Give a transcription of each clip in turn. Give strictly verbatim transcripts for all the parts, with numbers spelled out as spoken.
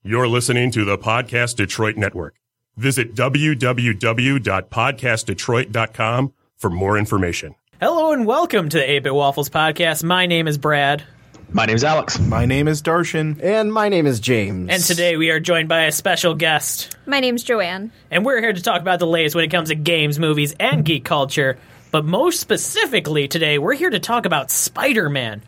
You're listening to the Podcast Detroit Network. Visit w w w dot podcast detroit dot com for more information. Hello and welcome to the eight-Bit Waffles podcast. My name is Brad. My name's Alex. My name is Darshan. And my name is James. And today we are joined by a special guest. My name's Joanne. And we're here to talk about the latest when it comes to games, movies, and geek culture. But most specifically today, we're here to talk about Spider-Man.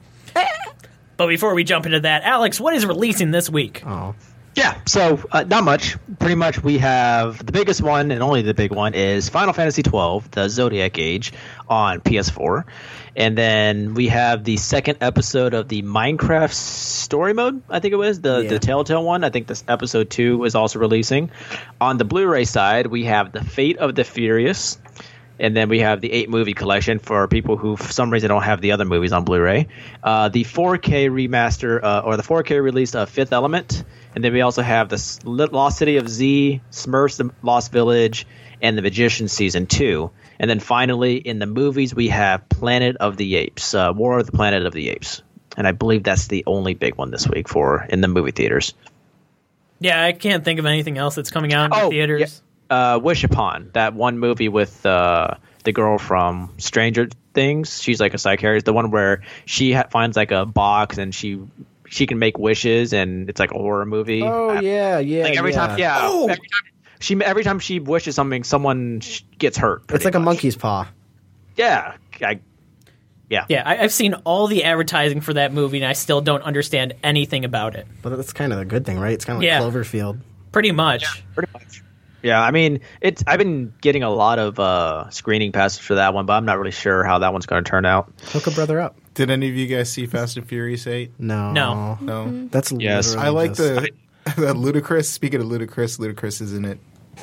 But before we jump into that, Alex, what is releasing this week? Oh. Yeah, so uh, not much. Pretty much we have the biggest one, and only the big one, is Final Fantasy twelve, the Zodiac Age, on P S four. And then we have the second episode of the Minecraft Story Mode, I think it was, the, yeah. the Telltale one. I think this episode two is also releasing. On the Blu-ray side, we have The Fate of the Furious. And then we have the eight movie collection for people who, for some reason, don't have the other movies on Blu-ray. Uh, the four K remaster, uh, or the four K release of Fifth Element. And then we also have the Lost City of Z, Smurfs the Lost Village, and The Magician Season two. And then finally, in the movies, we have Planet of the Apes, uh, War of the Planet of the Apes. And I believe that's the only big one this week for in the movie theaters. Yeah, I can't think of anything else that's coming out in Oh, the theaters. Yeah. Uh, Wish Upon, that one movie with uh, the girl from Stranger Things. She's like a psychiatrist. The one where she ha- finds like a box and she she can make wishes, and it's like a horror movie. Oh, I, yeah, yeah, Like every yeah. time, yeah. Oh! Every time she every time she wishes something, someone sh- gets hurt. It's pretty like a much. monkey's paw. Yeah, I, yeah. Yeah, I, I've seen all the advertising for that movie, and I still don't understand anything about it. But that's kind of a good thing, right? It's kind of like Yeah. Cloverfield. Pretty much. Pretty much. Yeah, I mean, it's. I've been getting a lot of uh, screening passes for that one, but I'm not really sure how that one's going to turn out. Hook a brother up. Did any of you guys see Fast and Furious eight? No. No. No. That's Yes. literally I like just- the that Ludacris. Speaking of Ludacris, Ludacris is in it.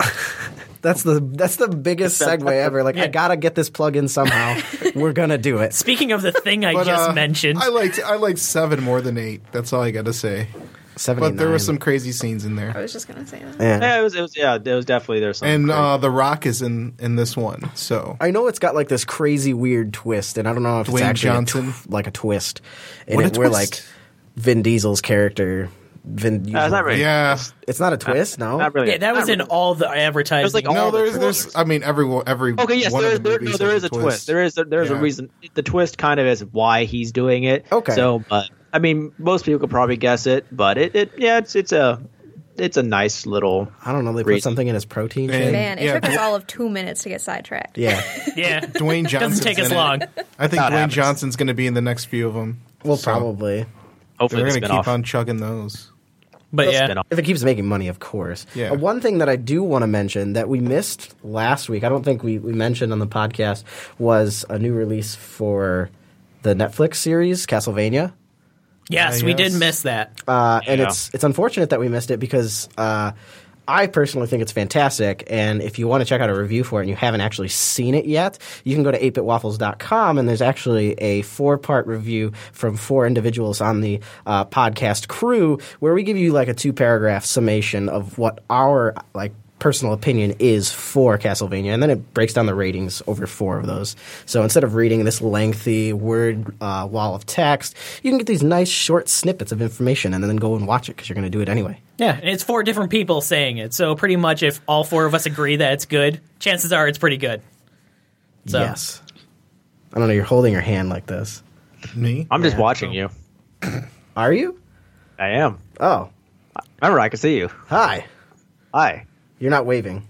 That's the that's the biggest segue ever. Like, Yeah. I gotta get this plug in somehow. We're gonna do it. Speaking of the thing I But, just uh, mentioned, I liked I liked seven more than eight. That's all I got to say. seventy-nine. But there were some crazy scenes in I there. was just going to say that. Yeah. Yeah, it was. It was. Yeah, it was definitely there's some. And crazy- uh, The Rock is in in this one. So I know it's got like this crazy weird twist, and I don't know if it's Dwayne actually a Johnson. tw- like a twist. And What a it, where twist. like Vin Diesel's character, Vin. Uh, it's not really. yeah. It's not a twist, no. Not really. yeah, that was not in really. all the advertising. It was like No, all the there's trailers. there's. I mean, every every. Okay, yes, one there of is, the there, movies no, there has is a twist. There is a, there is Yeah. a reason. The twist kind of is why he's doing it. Okay. So, but I mean, most people could probably guess it, but it, it yeah, it's it's a it's a nice little. I don't know. They put Reason. something in his protein And- shake. Man, it Yeah, took us Dw- all of two minutes to get sidetracked. Yeah. yeah, Dwayne Johnson's doesn't take us in it. long. I think That Dwayne happens. Johnson's going to be in the next few of them. Well, So, probably. Hopefully, They're the going to spin-off. keep on chugging those. But yeah, Spin-off. If it keeps making money, of course. Yeah. Uh, one thing that I do want to mention that we missed last week, I don't think we, we mentioned on the podcast, was a new release for the Netflix series, Castlevania. yes, Uh, we did yes. miss that. Uh, and Yeah. it's it's unfortunate that we missed it because uh, I personally think it's fantastic. And if you want to check out a review for it and you haven't actually seen it yet, you can go to eight bit waffles dot com, and there's actually a four-part review from four individuals on the uh, podcast crew where we give you like a two-paragraph summation of what our like personal opinion is for Castlevania, and then it breaks down the ratings over four of those. So instead of reading this lengthy word uh, wall of text, you can get these nice short snippets of information and then go and watch it because you're going to do it anyway. Yeah, and it's four different people saying it. So pretty much if all four of us agree that it's good, chances are it's pretty good. So. Yes. I don't know, you're holding your hand like this. Me? I'm just watching you. Are you? I am. Oh, Remember, I can see you. hi. Hi. You're not waving.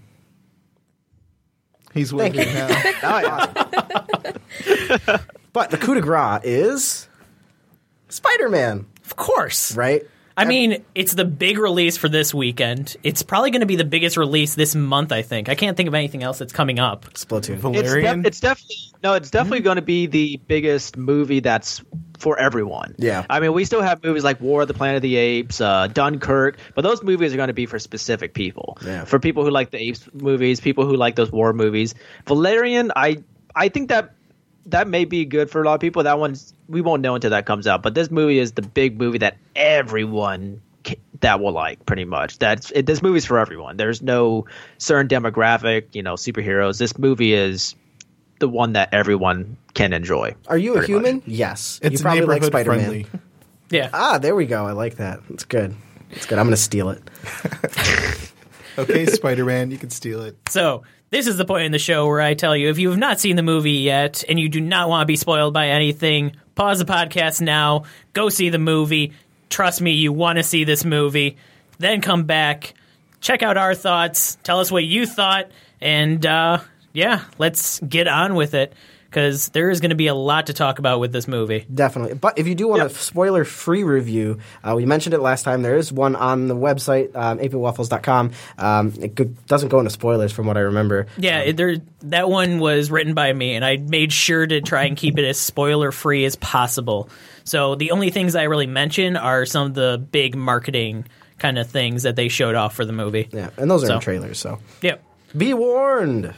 He's waving now. Now I am. But the coup de grace is Spider-Man, Of course. right? I mean, it's the big release for this weekend. It's probably going to be the biggest release this month, I think. I can't think of anything else that's coming up. Splatoon. It's, Valerian? def- it's definitely no. It's definitely going to be the biggest movie that's for everyone. Yeah. I mean, we still have movies like War of the Planet of the Apes, uh, Dunkirk, but those movies are going to be for specific people. Yeah. For people who like the Apes movies, people who like those war movies. Valerian, I I think that that may be good for a lot of people. That one's we won't know until that comes out. But this movie is the big movie that everyone ca- that will like, pretty much. That's it, this movie's for everyone. There's no certain demographic, you know, superheroes. This movie is the one that everyone can enjoy. Are you a pretty human? much. Yes. It's you probably like neighborhood Spider-Man. friendly. Yeah. Ah, there we go. I like that. That's good. It's good. I'm going to steal it. Okay, Spider-Man, you can steal it. So, this is the point in the show where I tell you, if you have not seen the movie yet and you do not want to be spoiled by anything, pause the podcast now, go see the movie. Trust me, you want to see this movie. Then come back, check out our thoughts, tell us what you thought, and uh, yeah, let's get on with it. Because there is going to be a lot to talk about with this movie. Definitely. But if you do want yep. a spoiler-free review, uh, we mentioned it last time. There is one on the website, um, eight bit waffles dot com. Um, it go- doesn't go into spoilers from what I remember. Yeah, um, it, there, that one was written by me, and I made sure to try and keep it as spoiler-free as possible. So the only things I really mention are some of the big marketing kind of things that they showed off for the movie. Yeah, and those are so, in trailers, so. Yep. Be warned.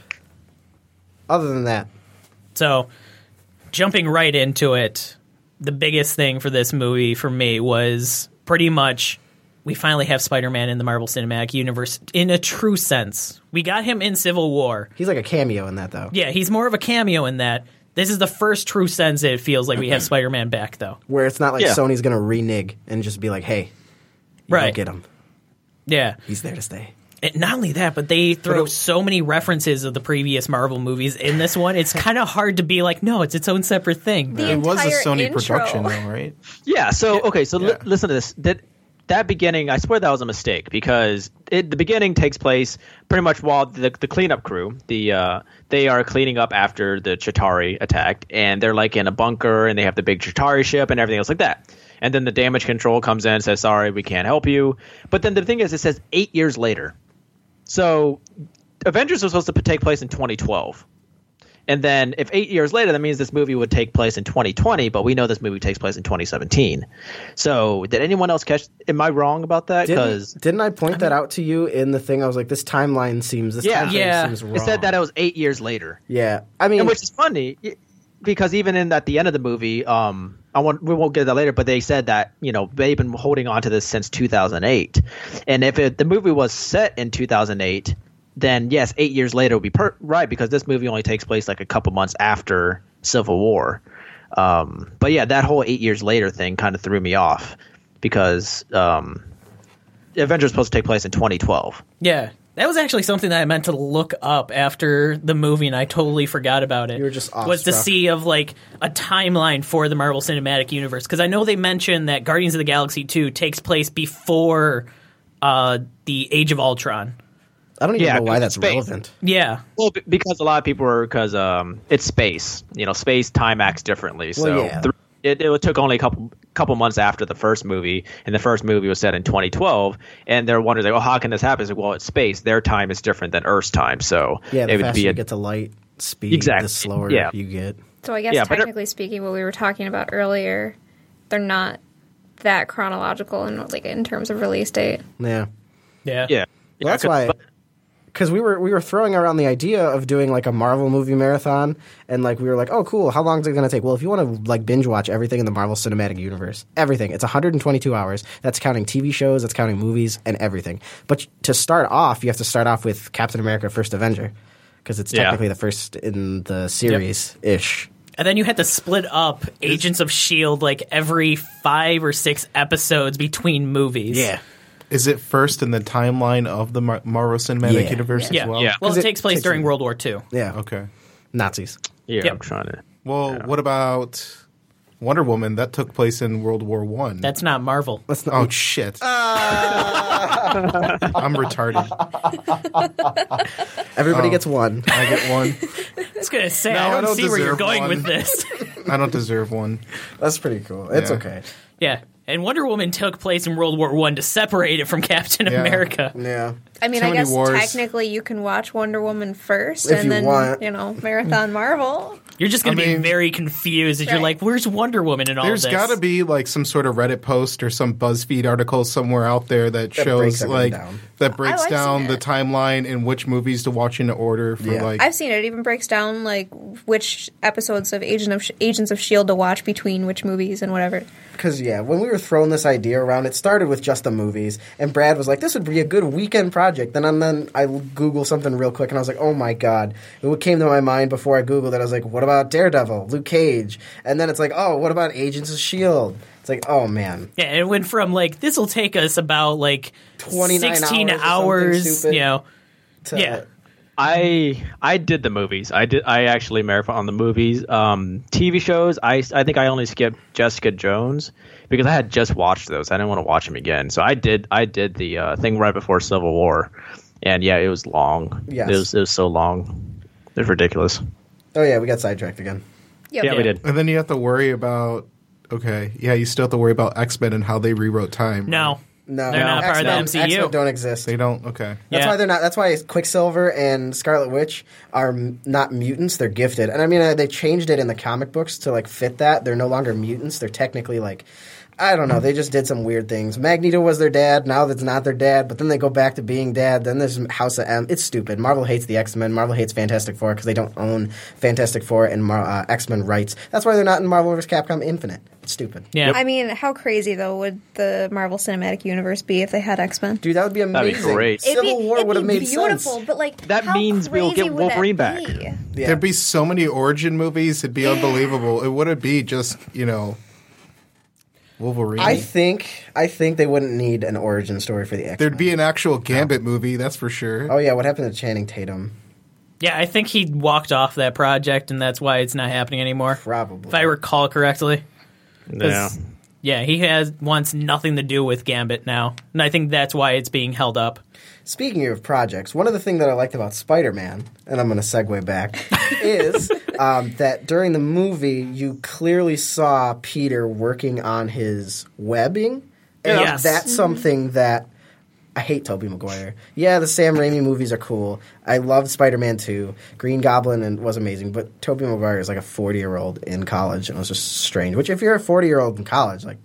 Other than that. So, jumping right into it, the biggest thing for this movie for me was pretty much we finally have Spider-Man in the Marvel Cinematic Universe in a true sense. We got him in Civil War. He's like a cameo in that, though. Yeah, he's more of a cameo in that. This is the first true sense it feels like we have Spider-Man back, though. Where it's not like yeah. Sony's going to renege and just be like, hey, you right. don't get him. Yeah. He's there to stay. And not only that, but they throw but it, so many references of the previous Marvel movies in this one. It's kind of hard to be like, no, it's its own separate thing. The it was a Sony intro. production, though, right? Yeah. So okay. So yeah. li- listen to this. That that beginning, I swear that was a mistake because it, the beginning takes place pretty much while the the cleanup crew, the uh, they are cleaning up after the Chitauri attacked, and they're like in a bunker, and they have the big Chitauri ship and everything else like that. And then the damage control comes in and says, "Sorry, we can't help you." But then the thing is, it says eight years later. So, Avengers was supposed to take place in twenty twelve. And then, if eight years later, that means this movie would take place in twenty twenty, but we know this movie takes place in twenty seventeen. So, did anyone else catch – am I wrong about that? Didn't, didn't I point I mean, that out to you in the thing? I was like, this timeline seems – this yeah, timeline yeah. seems wrong. It said that it was eight years later. Yeah. I mean – and which is funny because even in at the end of the movie um, – I want, we won't get to that later, but they said that, you know, they've been holding on to this since two thousand eight. And if it, the movie was set in two thousand eight, then yes, eight years later would be per- right because this movie only takes place like a couple months after Civil War. Um, but yeah, that whole eight years later thing kind of threw me off because um, Avengers was supposed to take place in twenty twelve. Yeah. That was actually something that I meant to look up after the movie, and I totally forgot about it. You were just awestruck. Was to see of like a timeline for the Marvel Cinematic Universe, because I know they mentioned that Guardians of the Galaxy two takes place before uh, the Age of Ultron. I don't even Yeah, know why that's space. relevant. Yeah, Well, b- because a lot of people were because um, it's space. You know, space time acts differently. So Well, yeah. the, it, it took only a couple couple months after the first movie, and the first movie was set in twenty twelve. And they're wondering, like, "Oh, how can this happen?" It's like, well, it's space. Their time is different than Earth's time, so Yeah, the it would faster be a, you get to light speed, Exactly. the slower Yeah. you get. So I guess Yeah, but it- technically speaking, what we were talking about earlier, they're not that chronological in like in terms of release date. Yeah. yeah, yeah. Well, that's Yeah, why, but- because we were we were throwing around the idea of doing like a Marvel movie marathon, and like we were like, oh, cool. How long is it going to take? Well, if you want to like binge watch everything in the Marvel Cinematic Universe, everything, it's one hundred twenty-two hours. That's counting T V shows, that's counting movies, and everything. But to start off, you have to start off with Captain America: First Avenger, because it's Yeah. technically the first in the series ish. and then you had to split up Agents of S H I E L D like every five or six episodes between movies. Yeah. Is it first in the timeline of the Mar- Marvel Cinematic Yeah. Universe yeah. as well? Yeah. Well, it, 'Cause it takes place takes during a- World War Two. Yeah. Okay. Nazis. yeah, Yep. I'm trying to. Well, what about Wonder Woman? That took place in World War One. That's not Marvel. That's not. Oh shit! I'm retarded. Everybody Oh. gets one. I get one. I was gonna say No, I I don't, don't see where you're deserve going one. with this. I don't deserve one. That's pretty cool. It's Yeah. okay. Yeah, and Wonder Woman took place in World War One to separate it from Captain Yeah. America. Yeah. I mean, Too I many guess wars. technically you can watch Wonder Woman first, If and you then want. you know marathon Marvel. You're just gonna I mean- be very confused as you're Right. like, "Where's Wonder Woman in all There's this?" got to be like some sort of Reddit post or some BuzzFeed article somewhere out there that, breaks shows everything like down. that breaks I've down seen the it. timeline and which movies to watch in order for Yeah. like. I've seen it. It even breaks down like which episodes of Agent of Agents of S H I E L D to watch between which movies and whatever. Because, yeah, when we were throwing this idea around, it started with just the movies. And Brad was like, this would be a good weekend project. Then, and then I Googled something real quick, and I was like, oh, my God. And what came to my mind before I Googled it, I was like, what about Daredevil, Luke Cage? And then it's like, oh, what about Agents of S H I E L D? It's like, oh man, Yeah, it went from like this will take us about like twenty-nine sixteen hours or hours, something stupid. you know. to, Yeah. I I did the movies. I did. I actually marathon on the movies. Um, T V shows. I I think I only skipped Jessica Jones because I had just watched those. I didn't want to watch them again. So I did. I did the uh, thing right before Civil War, and yeah, it was long. Yes. It was it was so long. It was ridiculous. Oh yeah, we got sidetracked again. Yep. Yeah, we did. And then you have to worry about, okay, yeah, you still have to worry about X-Men and how they rewrote time. No. No, They're not part of the X-Men- M C U. X-Men don't exist. They don't? Okay. That's Yeah. why they're not. That's why Quicksilver and Scarlet Witch are m- not mutants. They're gifted, and I mean uh, they changed it in the comic books to like fit that. They're no longer mutants. They're technically like, I don't know. They just did some weird things. Magneto was their dad. Now that's not their dad. But then they go back to being dad. Then there's House of M. It's stupid. Marvel hates the X-Men. Marvel hates Fantastic Four because they don't own Fantastic Four and Mar- uh, X-Men rights. That's why they're not in Marvel versus. Capcom Infinite. It's stupid. Yeah. I mean, how crazy though would the Marvel Cinematic Universe be if they had X-Men? Dude, that would be amazing. That'd be great. It'd Civil be, War it'd would have be made beautiful, sense. but like That how means we'll crazy get would that Wolverine back. be? Yeah. There'd be so many origin movies. It'd be unbelievable. It wouldn't be just, you know, Wolverine. I think I think they wouldn't need an origin story for the X-Men. There'd be an actual Gambit movie, that's for sure. Oh yeah, what happened to Channing Tatum? Yeah, I think he walked off that project, and that's why it's not happening anymore. Probably. If I recall correctly. 'Cause, Yeah. Yeah, he has wants nothing to do with Gambit now, and I think that's why it's being held up. Speaking of projects, one of the things that I liked about Spider-Man, and I'm going to segue back, is um, that during the movie you clearly saw Peter working on his webbing. And Yes. that's something that I hate Tobey Maguire. Yeah, the Sam Raimi movies are cool. I loved Spider-Man two. Green Goblin and was amazing, but Tobey Maguire is like a forty-year-old in college, and it was just strange. Which, if you're a forty-year-old in college, like,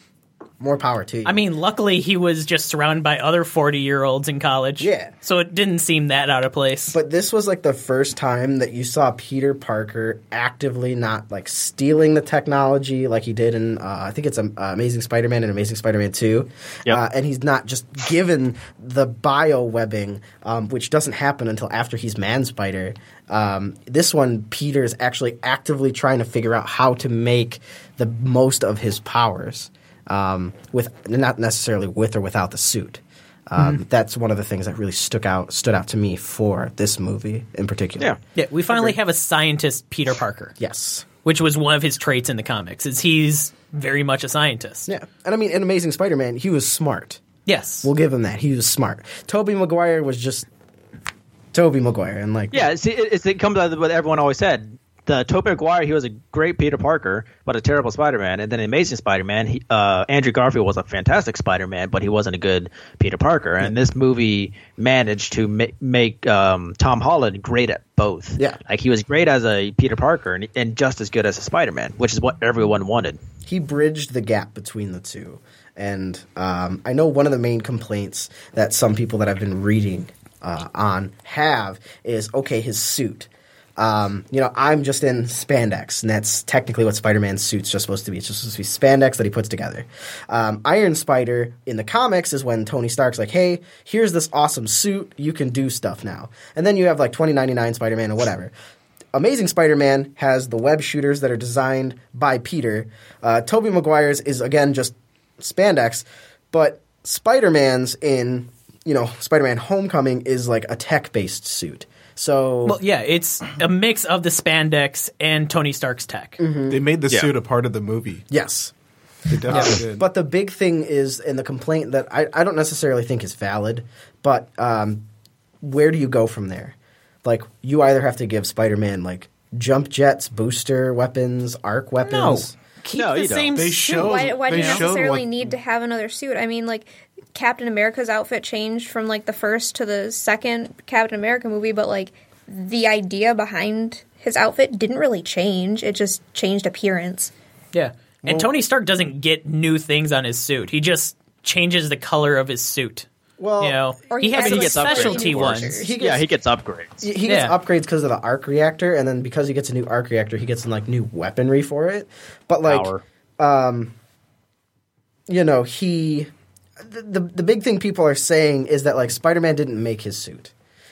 more power to you. I mean, luckily he was just surrounded by other forty-year-olds in college. Yeah. So it didn't seem that out of place. But this was like the first time that you saw Peter Parker actively not like stealing the technology like he did in, uh, I think it's um, uh, Amazing Spider-Man and Amazing Spider-Man two. Yep. Uh, and he's not just given the bio webbing, um, which doesn't happen until after he's Man-Spider. Um, this one, Peter is actually actively trying to figure out how to make the most of his powers. Um, with not necessarily with or without the suit. Um, Mm-hmm. That's one of the things that really stuck out stood out to me for this movie in particular. Yeah. yeah, we finally have a scientist, Peter Parker, Yes. which was one of his traits in the comics. Is he's very much a scientist. Yeah. And I mean, in Amazing Spider-Man, he was smart. Yes. We'll give him that. He was smart. Tobey Maguire was just Tobey Maguire, and like Yeah, see, it, it's, it comes out of what everyone always said. The Tobey Maguire, he was a great Peter Parker, but a terrible Spider-Man. And then Amazing Spider-Man, he, uh, Andrew Garfield was a fantastic Spider-Man, but he wasn't a good Peter Parker. And this movie managed to ma- make um, Tom Holland great at both. Yeah. Like, he was great as a Peter Parker and, and just as good as a Spider-Man, which is what everyone wanted. he bridged the gap between the two. And um, I know one of the main complaints that some people that I've been reading uh, on have is, okay, his suit. Um, you know, I'm just in spandex, and that's technically what Spider-Man's suit's just supposed to be. It's just supposed to be spandex that he puts together. Um, Iron Spider in the comics is when Tony Stark's like, hey, here's this awesome suit. You can do stuff now. And then you have like twenty ninety-nine Spider-Man or whatever. Amazing Spider-Man has the web shooters that are designed by Peter. Uh, Tobey Maguire's is, again, just spandex. But Spider-Man's in, you know, Spider-Man Homecoming is like a tech-based suit. So well, yeah, it's a mix of the spandex and Tony Stark's tech. They made the Yeah. suit a part of the movie. yes. They definitely did. But the big thing is, and the complaint that I, I don't necessarily think is valid, but um, where do you go from there? Like, you either have to give Spider-Man, like, jump jets, booster weapons, arc No, weapons. keep No, the you don't. same They suit. show- Why, why do they you showed necessarily what- need to have another suit? I mean, like, Captain America's outfit changed from, like, the first to the second Captain America movie, but, like, the idea behind his outfit didn't really change. It just changed appearance. Yeah. And Tony Stark doesn't get new things on his suit. He just changes the color of his suit. Well, You know, Or he he has has, some like, gets upgrades, specialty of course. ones. He gets, yeah, he gets upgrades. he he gets Yeah. upgrades because of the arc reactor, and then because he gets a new arc reactor, he gets, like, new weaponry for it. But, like, Power. you know, he... The, the, the big thing people are saying is that, like, Spider-Man didn't make his suit.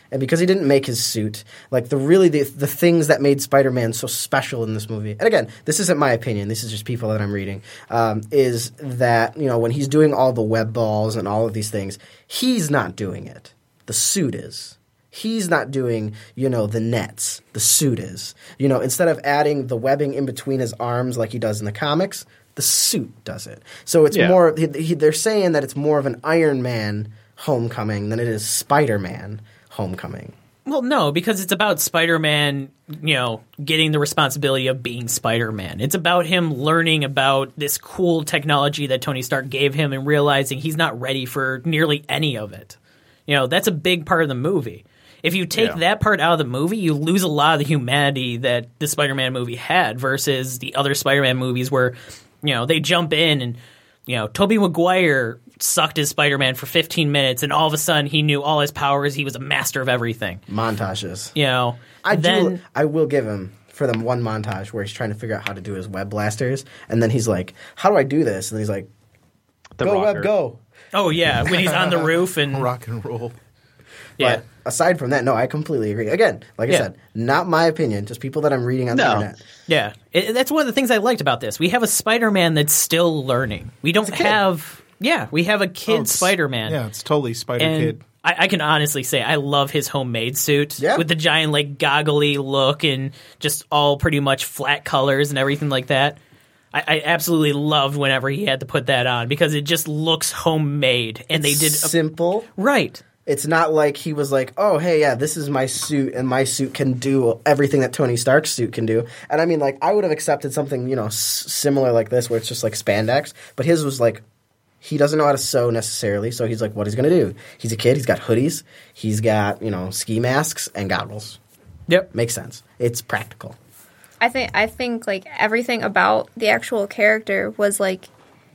And because he didn't make his suit, like the really the, the things that made Spider-Man so special in this movie, and again, this isn't my opinion, this is just people that I'm reading, um, is that, you know, when he's doing all the web balls and all of these things, he's not doing it. The suit is. He's not doing, you know, the nets. The suit is. You know, instead of adding the webbing in between his arms like he does in the comics, the suit does it. So it's Yeah. more, he, he, they're saying that it's more of an Iron Man Homecoming than it is Spider-Man Homecoming. Well, no, because it's about Spider-Man, you know, getting the responsibility of being Spider-Man. It's about him learning about this cool technology that Tony Stark gave him and realizing he's not ready for nearly any of it. You know, that's a big part of the movie. If you take Yeah. that part out of the movie, you lose a lot of the humanity that the Spider-Man movie had versus the other Spider-Man movies where, you know, they jump in and, you know, Tobey Maguire sucked as Spider-Man for fifteen minutes and all of a sudden he knew all his powers. He was a master of everything. Montages. You know, I then do. I will give him for them one montage where he's trying to figure out how to do his web blasters, and then he's like, "How do I do this?" And he's like, The "Go rocker. web, go." oh yeah, when he's on the roof and Rock and roll. yeah. But aside from that, no, I completely agree. Again, like I Yeah. said, not my opinion, just people that I'm reading on the No. internet. Yeah, it, that's one of the things I liked about this. We have a Spider-Man that's still learning. We don't have, yeah, we have a kid Oh, it's- Spider-Man. Yeah, it's totally Spider and Kid. I, I can honestly say I love his homemade suit Yeah. with the giant like goggly look and just all pretty much flat colors and everything like that. I, I absolutely loved whenever he had to put that on because it just looks homemade, and they did a, Simple. right. It's not like he was like, "Oh, hey, yeah, this is my suit, and my suit can do everything that Tony Stark's suit can do." And I mean, like, I would have accepted something, you know, s- similar like this, where it's just like spandex. But his was like, he doesn't know how to sew necessarily, so he's like, what he's gonna do? He's a kid. He's got hoodies. He's got, you know, ski masks and goggles. Yep. Makes sense. It's practical. I think I think like everything about the actual character was like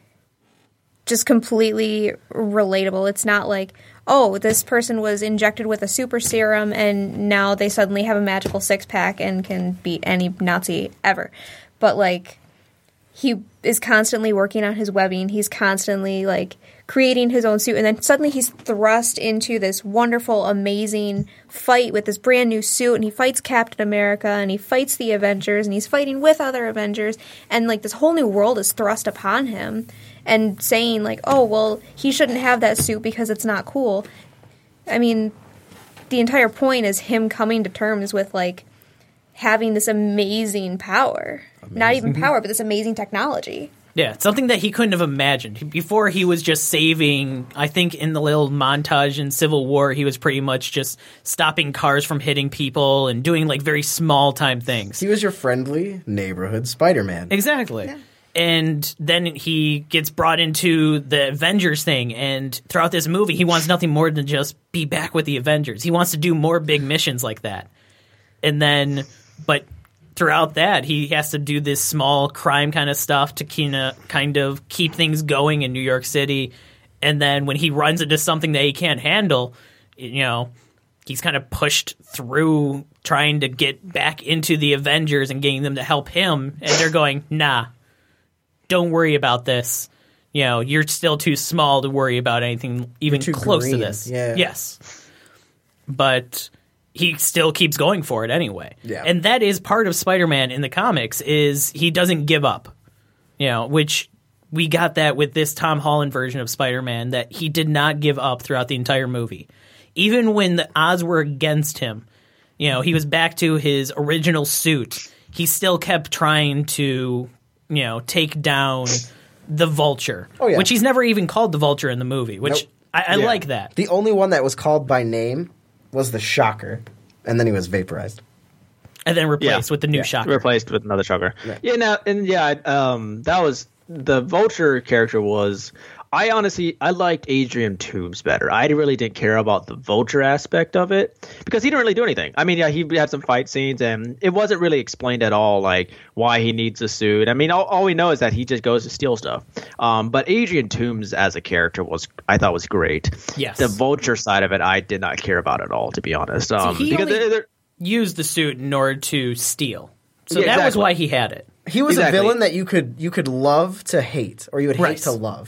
just completely relatable. It's not like, oh, this person was injected with a super serum and now they suddenly have a magical six pack and can beat any Nazi ever. But like he is constantly working on his webbing. He's constantly like creating his own suit, and then suddenly he's thrust into this wonderful, amazing fight with this brand new suit, and he fights Captain America, and he fights the Avengers, and he's fighting with other Avengers, and like this whole new world is thrust upon him, and saying like, oh, well, he shouldn't have that suit because it's not cool. I mean, the entire point is him coming to terms with like having this amazing power. Not even power, but this amazing technology. Yeah, something that he couldn't have imagined. Before, he was just saving, I think in the little montage in Civil War, he was pretty much just stopping cars from hitting people and doing like very small time things. He was your friendly neighborhood Spider-Man. Exactly. Yeah. And then he gets brought into the Avengers thing, and throughout this movie, he wants nothing more than just be back with the Avengers. He wants to do more big missions like that. And then, but throughout that, he has to do this small crime kind of stuff to kinda, kind of keep things going in New York City. And then when he runs into something that he can't handle, you know, he's kind of pushed through trying to get back into the Avengers and getting them to help him. And they're going, nah, don't worry about this. You know, you're still too small to worry about anything even too close to green. this. Yeah. Yes. But he still keeps going for it anyway. Yeah. And that is part of Spider-Man in the comics, is he doesn't give up. You know, which we got that with this Tom Holland version of Spider-Man, that he did not give up throughout the entire movie. Even when the odds were against him, you know, he was back to his original suit, he still kept trying to, you know, take down the Vulture. Oh, yeah. Which he's never even called the Vulture in the movie, which Nope. I, I Yeah. like that. The only one that was called by name was the Shocker, and then he was vaporized. And then replaced Yeah. with the new Yeah. Shocker. Replaced with another Shocker. Yeah. Yeah, now and yeah, um, that was the Vulture character was. I honestly I liked Adrian Toomes better. I really didn't care about the Vulture aspect of it because he didn't really do anything. I mean, yeah, he had some fight scenes and it wasn't really explained at all, like why he needs a suit. I mean, all, all we know is that he just goes to steal stuff. Um, but Adrian Toomes as a character was I thought was great. Yes. The Vulture side of it, I did not care about at all, to be honest. Um, he because only- they're, they're, Used the suit in order to steal. So Yeah, that was exactly. why he had it. He was Exactly. a villain that you could you could love to hate, or you would hate Right. to love.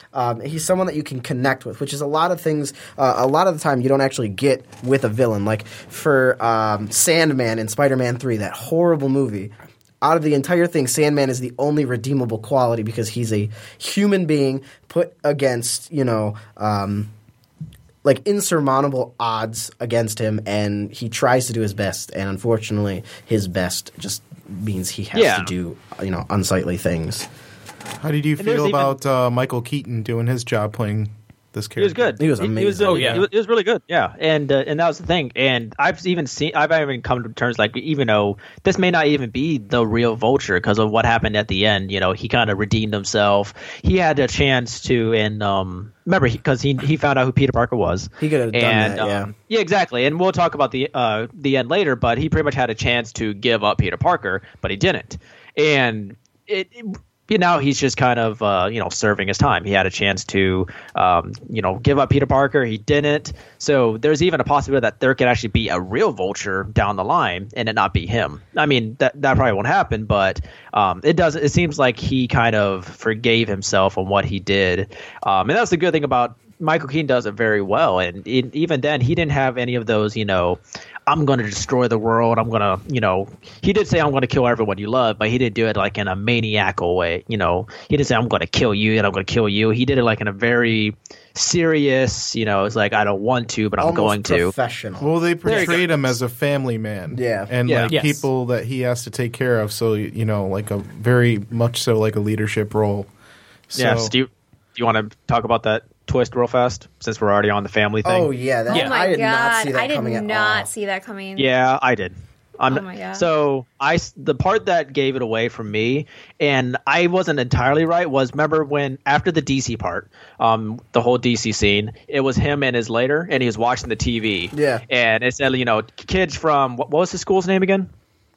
Um, he's someone that you can connect with, which is a lot of things. Uh, a lot of the time, you don't actually get with a villain. Like for um, Sandman in Spider-Man three, that horrible movie. Out of the entire thing, Sandman is the only redeemable quality because he's a human being put against, you know, um, like insurmountable odds against him, and he tries to do his best. And unfortunately, his best just means he has Yeah. to do, you know, unsightly things. How did you And there's feel even- about uh, Michael Keaton doing his job playing this He was character? good. He was He, was, amazing. uh, Oh, yeah. he was, he was really good. Yeah, and uh, and that was the thing. And I've even seen, I've even come to terms like, even though this may not even be the real Vulture because of what happened at the end. You know, he kind of redeemed himself. He had a chance to, and um, remember, because he, he he found out who Peter Parker was. He could have done and, that, yeah. um, yeah, exactly. And we'll talk about the uh the end later. But he pretty much had a chance to give up Peter Parker, but he didn't. And it. it You know, he's just kind of, uh, you know, serving his time. He had a chance to, um, you know, give up Peter Parker. He didn't. So there's even a possibility that there could actually be a real Vulture down the line and it not be him. I mean, that that probably won't happen, but um, it does. It seems like he kind of forgave himself on what he did. Um, and that's the good thing about Michael Keaton does it very well. And it, even then, he didn't have any of those, you know, I'm going to destroy the world. I'm going to, you know, he did say I'm going to kill everyone you love, but he didn't do it like in a maniacal way. You know, he didn't say I'm going to kill you and I'm going to kill you. He did it like in a very serious, you know, it's like I don't want to, but I'm Almost going to. professional. Well, they you portrayed go. him as a family man, Yeah. and Yeah. like Yes. people that he has to take care of. So you know, like a very much so like a leadership role. So, Yeah. So do you, do you want to talk about that twist real fast since we're already on the family thing? Oh yeah, that, Yeah. Oh my I did god, not see that I did coming at not all. see that coming. Yeah, I did. I'm, Oh my God. So I s- the part that gave it away from me, and I wasn't entirely right, was remember when after the D C part, um, the whole D C scene, it was him and his later, and he was watching the T V. Yeah. And it said, you know, kids from what, what was his school's name again?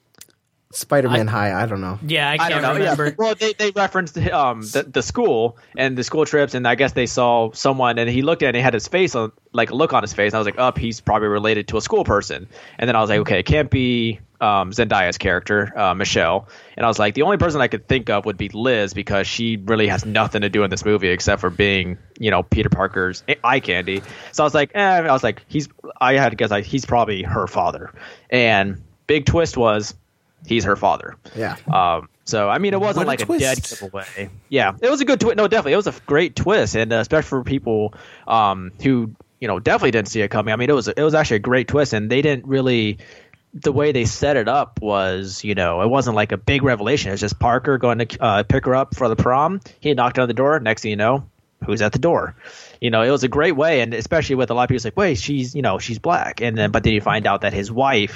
Spider-Man High, I don't know. Yeah, I I can't don't know. remember. Yeah. Well, they, they referenced um the, the school and the school trips, and I guess they saw someone, and he looked at it and he had his face on, like a look on his face. And I was like, oh, he's probably related to a school person. And then I was like, okay, it can't be um, Zendaya's character, uh, Michelle. And I was like, the only person I could think of would be Liz because she really has nothing to do in this movie except for being, you know, Peter Parker's eye candy. So I was like, eh, I was like, he's. I had to guess like he's probably her father. And big twist was. He's her father. Yeah. Um, so I mean, it wasn't What a like a dead twist. giveaway. Yeah, it was a good twist. No, definitely, it was a great twist, and uh, especially for people um, who you know definitely didn't see it coming. I mean, it was it was actually a great twist, and they didn't really. The way they set it up was, you know, it wasn't like a big revelation. It was just Parker going to uh, pick her up for the prom. He knocked on the door. Next thing you know, who's at the door? You know, it was a great way, and especially with a lot of people, it's like, wait, she's you know she's black, and then but then you find out that his wife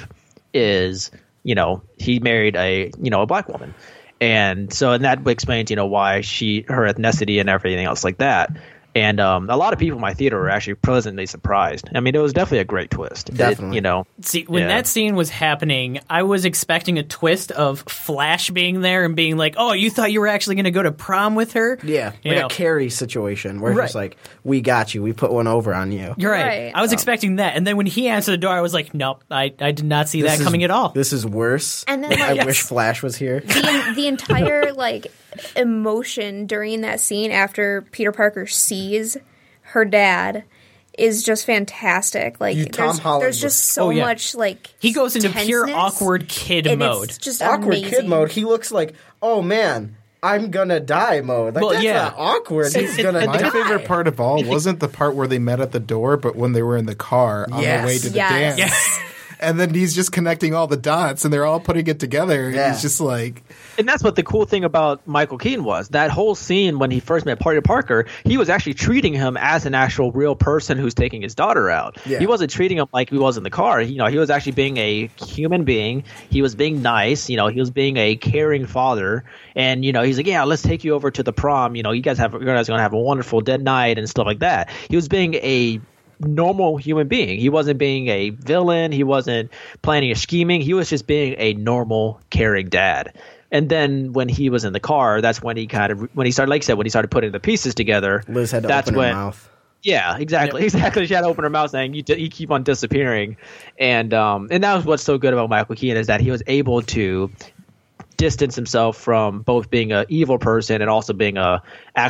is. You know, he married a you know a black woman, and so and that explains you know why she her ethnicity and everything else like that. And um, a lot of people in my theater were actually pleasantly surprised. I mean, it was definitely a great twist. It- Definitely. you know. See, when Yeah. that scene was happening, I was expecting a twist of Flash being there and being like, "Oh, you thought you were actually going to go to prom with her?" Yeah, You like know. a Carrie situation where Right. it's just like, we got you, we put one over on you. You're right. Right. I was expecting that, and then when he answered the door, I was like, "Nope, I, I did not see This that is- coming at all." This is worse. And then, I like- wish Flash was here. the, the entire like emotion during that scene after Peter Parker sees her dad is just fantastic. Like You- Tom there's, Holland there's was- just so Oh, yeah. much like He goes into pure tenseness, awkward kid and mode. It's just Awkward amazing. kid mode. He looks like, oh man, I'm gonna die mode. Like Well, that's yeah. not awkward. He's it- gonna it- My die. favorite part of all wasn't the part where they met at the door, but when they were in the car on Yes. the way to the Yes. dance. Yes. And then he's just connecting all the dots, and they're all putting it together. And Yeah. he's just like, And that's what the cool thing about Michael Keaton was. That whole scene when he first met Peter Parker, he was actually treating him as an actual real person who's taking his daughter out. Yeah. He wasn't treating him like he was in the car. He, you know, he was actually being a human being. He was being nice. You know, he was being a caring father. And you know, he's like, yeah, let's take you over to the prom. You know, you guys have you guys are gonna have a wonderful dead night and stuff like that. He was being a normal human being. He wasn't being a villain. He wasn't planning or scheming. He was just being a normal, caring dad. And then when he was in the car, that's when he kind of when he started, like I said, when he started putting the pieces together. Liz had to that's open when, her mouth. Yeah, exactly, exactly. She had to open her mouth saying, "You, d- you keep on disappearing," and um, and that was what's so good about Michael Keaton is that he was able to distance himself from both being an evil person and also being a actual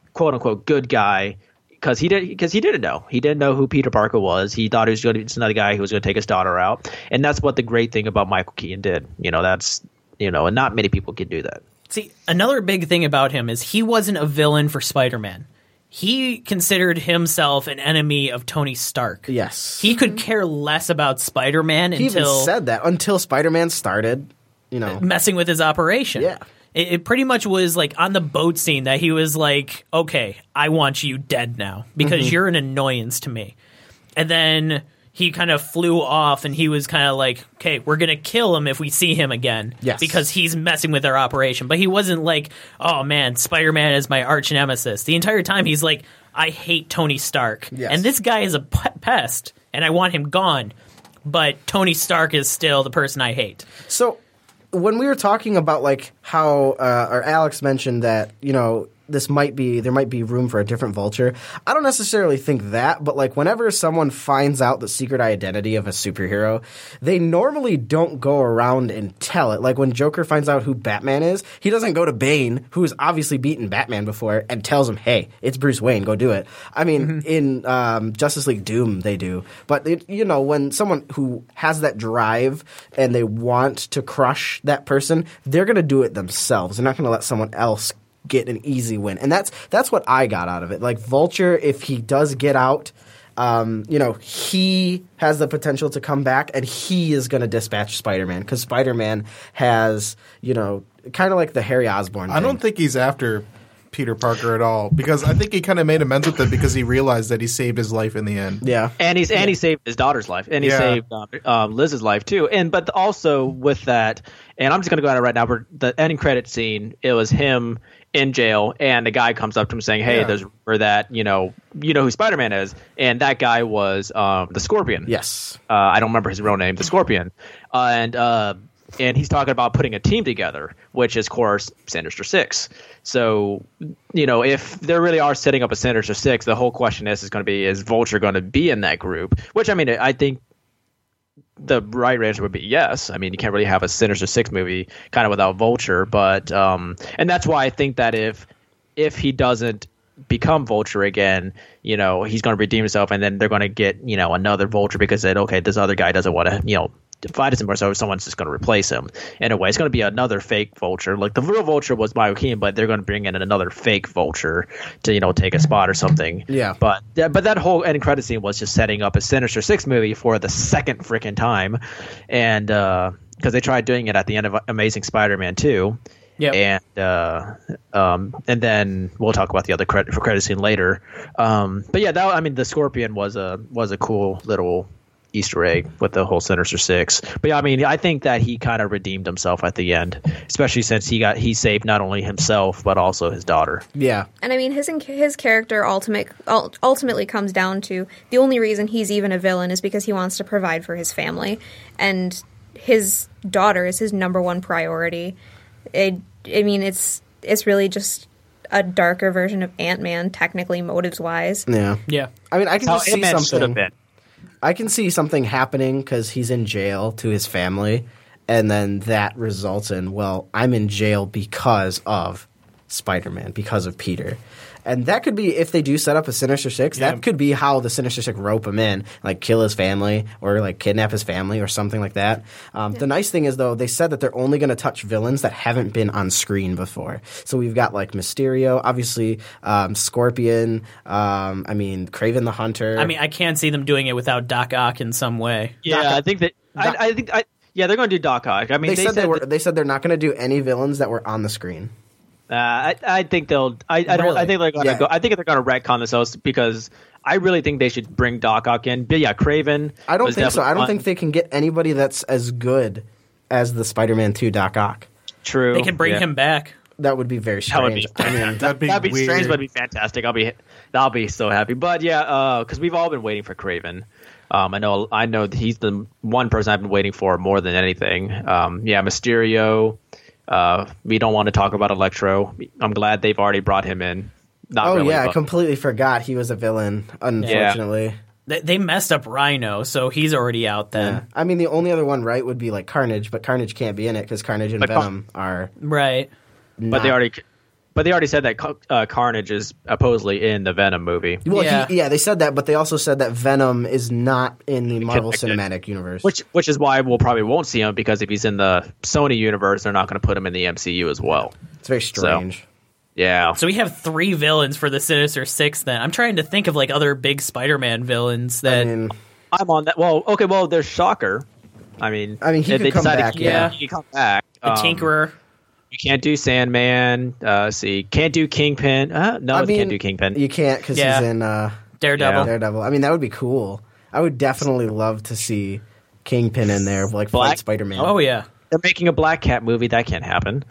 quote unquote good guy because he did because he didn't know he didn't know who Peter Parker was. He thought he was going to be another guy who was going to take his daughter out, and that's what the great thing about Michael Keaton did. You know, that's you know, and not many people can do that. See, another big thing about him is he wasn't a villain for Spider-Man. He considered himself an enemy of Tony Stark. Yes. He could care less about Spider-Man He until even said that until Spider-Man started, you know. messing with his operation. Yeah. It, it pretty much was like on the boat scene that he was like, okay, I want you dead now because Mm-hmm. you're an annoyance to me. And then he kind of flew off and he was kind of like, okay, we're going to kill him if we see him again. Yes. Because he's messing with our operation. But he wasn't like, oh man, Spider-Man is my arch nemesis. The entire time he's like, I hate Tony Stark. Yes. And this guy is a p- pest and I want him gone. But Tony Stark is still the person I hate. So when we were talking about like how uh, or Alex mentioned that, you know, this might be there might be room for a different Vulture. I don't necessarily think that, but like whenever someone finds out the secret identity of a superhero, they normally don't go around and tell it. Like when Joker finds out who Batman is, he doesn't go to Bane, who's obviously beaten Batman before, and tells him, "Hey, it's Bruce Wayne, go do it." I mean, mm-hmm. in um, Justice League Doom, they do, but it, you know, when someone who has that drive and they want to crush that person, they're going to do it themselves. They're not going to let someone else get an easy win. And that's that's what I got out of it. Like Vulture, if he does get out, um, you know, he has the potential to come back and he is going to dispatch Spider-Man because Spider-Man has, you know, kind of like the Harry Osborn I thing. don't think he's after Peter Parker at all because I think he kind of made amends with it because he realized that he saved his life in the end. Yeah. And he's and he saved his daughter's life, and he Yeah. saved um, um, Liz's life too. And but also with that, and I'm just gonna go at it right now. Where the ending credit scene, it was him in jail, and the guy comes up to him saying, "Hey, Yeah. there's for that, you know, you know who Spider-Man is," and that guy was um, the Scorpion. Yes. Uh, I don't remember his real name, the Scorpion, uh, and uh, and he's talking about putting a team together, which is, of course, Sinister Six. So, you know, if they really are setting up a Sinister Six, the whole question is is going to be, is Vulture going to be in that group? Which, I mean, I think the right answer would be yes. I mean, you can't really have a Sinister Six movie kind of without Vulture, but um, and that's why I think that if if he doesn't become Vulture again, you know, he's going to redeem himself, and then they're going to get, you know, another Vulture because they said, okay, this other guy doesn't want to, you know, fight us anymore, so someone's just going to replace him. In a way, it's going to be another fake Vulture. Like the real Vulture was Michael Keaton, but they're going to bring in another fake Vulture to, you know, take a spot or something. Yeah. But but that whole ending credit scene was just setting up a Sinister Six movie for the second freaking time, and because uh, they tried doing it at the end of Amazing Spider-Man two. Yep. And uh, um, and then we'll talk about the other credit for credit scene later. Um, but yeah, that I mean, the Scorpion was a was a cool little Easter egg with the whole Sinister Six. But yeah, I mean, I think that he kind of redeemed himself at the end, especially since he got he saved not only himself but also his daughter. Yeah. And I mean, his his character ultimate ul- ultimately comes down to the only reason he's even a villain is because he wants to provide for his family, and his daughter is his number one priority. It, I mean, it's it's really just a darker version of Ant-Man, technically, motives-wise. Yeah. Yeah. I mean, I can How just see Ant-Man should have something. been. I can see something happening because he's in jail to his family, and then that results in, well, I'm in jail because of Spider-Man, because of Peter. And that could be, if they do set up a Sinister Six, Yeah. that could be how the Sinister Six rope him in, like kill his family or like kidnap his family or something like that. Um, The nice thing is, though, they said that they're only going to touch villains that haven't been on screen before. So we've got like Mysterio, obviously, um, Scorpion, um, I mean, Kraven the Hunter. I mean, I can't see them doing it without Doc Ock in some way. Yeah, Doc- I think that Doc- I, I think I yeah they're going to do Doc Ock. I mean, they, they, said, they were. that- They said they're not going to do any villains that were on the screen. Uh, I, I think they'll. I, I don't. Really? I think they're going to Yeah. go. I think they're going to retcon themselves because I really think they should bring Doc Ock in. But yeah, Craven. I don't was think so. I don't definitely think they can get anybody that's as good as the Spider-Man two Doc Ock. true. They can bring yeah. him back. That would be very That would strange. be. I mean, That'd be, That'd be weird. strange, but it'd be fantastic. I'll be. I'll be so happy. But yeah, because we've all been waiting for Craven. Um, I know. I know that he's the one person I've been waiting for more than anything. Um, yeah, Mysterio. Uh, we don't want to talk about Electro. I'm glad they've already brought him in. Not oh really, yeah, I but- completely forgot he was a villain. Unfortunately, They, they messed up Rhino, so he's already out then. yeah. I mean, the only other one right would be like Carnage, but Carnage can't be in it because Carnage and But Car- Venom are. Right. But they not- already. But they already said that uh, Carnage is supposedly in the Venom movie. Well, Yeah. he, yeah, they said that, but they also said that Venom is not in the Marvel Connected. Cinematic Universe. Which which is why we'll probably won't see him, because if he's in the Sony universe, they're not going to put him in the M C U as well. it's very strange. Yeah. So we have three villains for the Sinister Six. Then I'm trying to think of like other big Spider-Man villains that. I mean, I'm on that. Well, okay, well, there's Shocker. I mean, I mean, he if could they come decided back, he- yeah. he could come back. the Um, Tinkerer. You can't do Sandman. Uh, let's see, can't do Kingpin. Uh, no, I you mean, can't do Kingpin. You can't because Yeah. he's in uh, Daredevil. Yeah. Daredevil. I mean, that would be cool. I would definitely love to see Kingpin in there, like Black- fight Spider-Man. Oh yeah. They're making a Black Cat movie. That can't happen.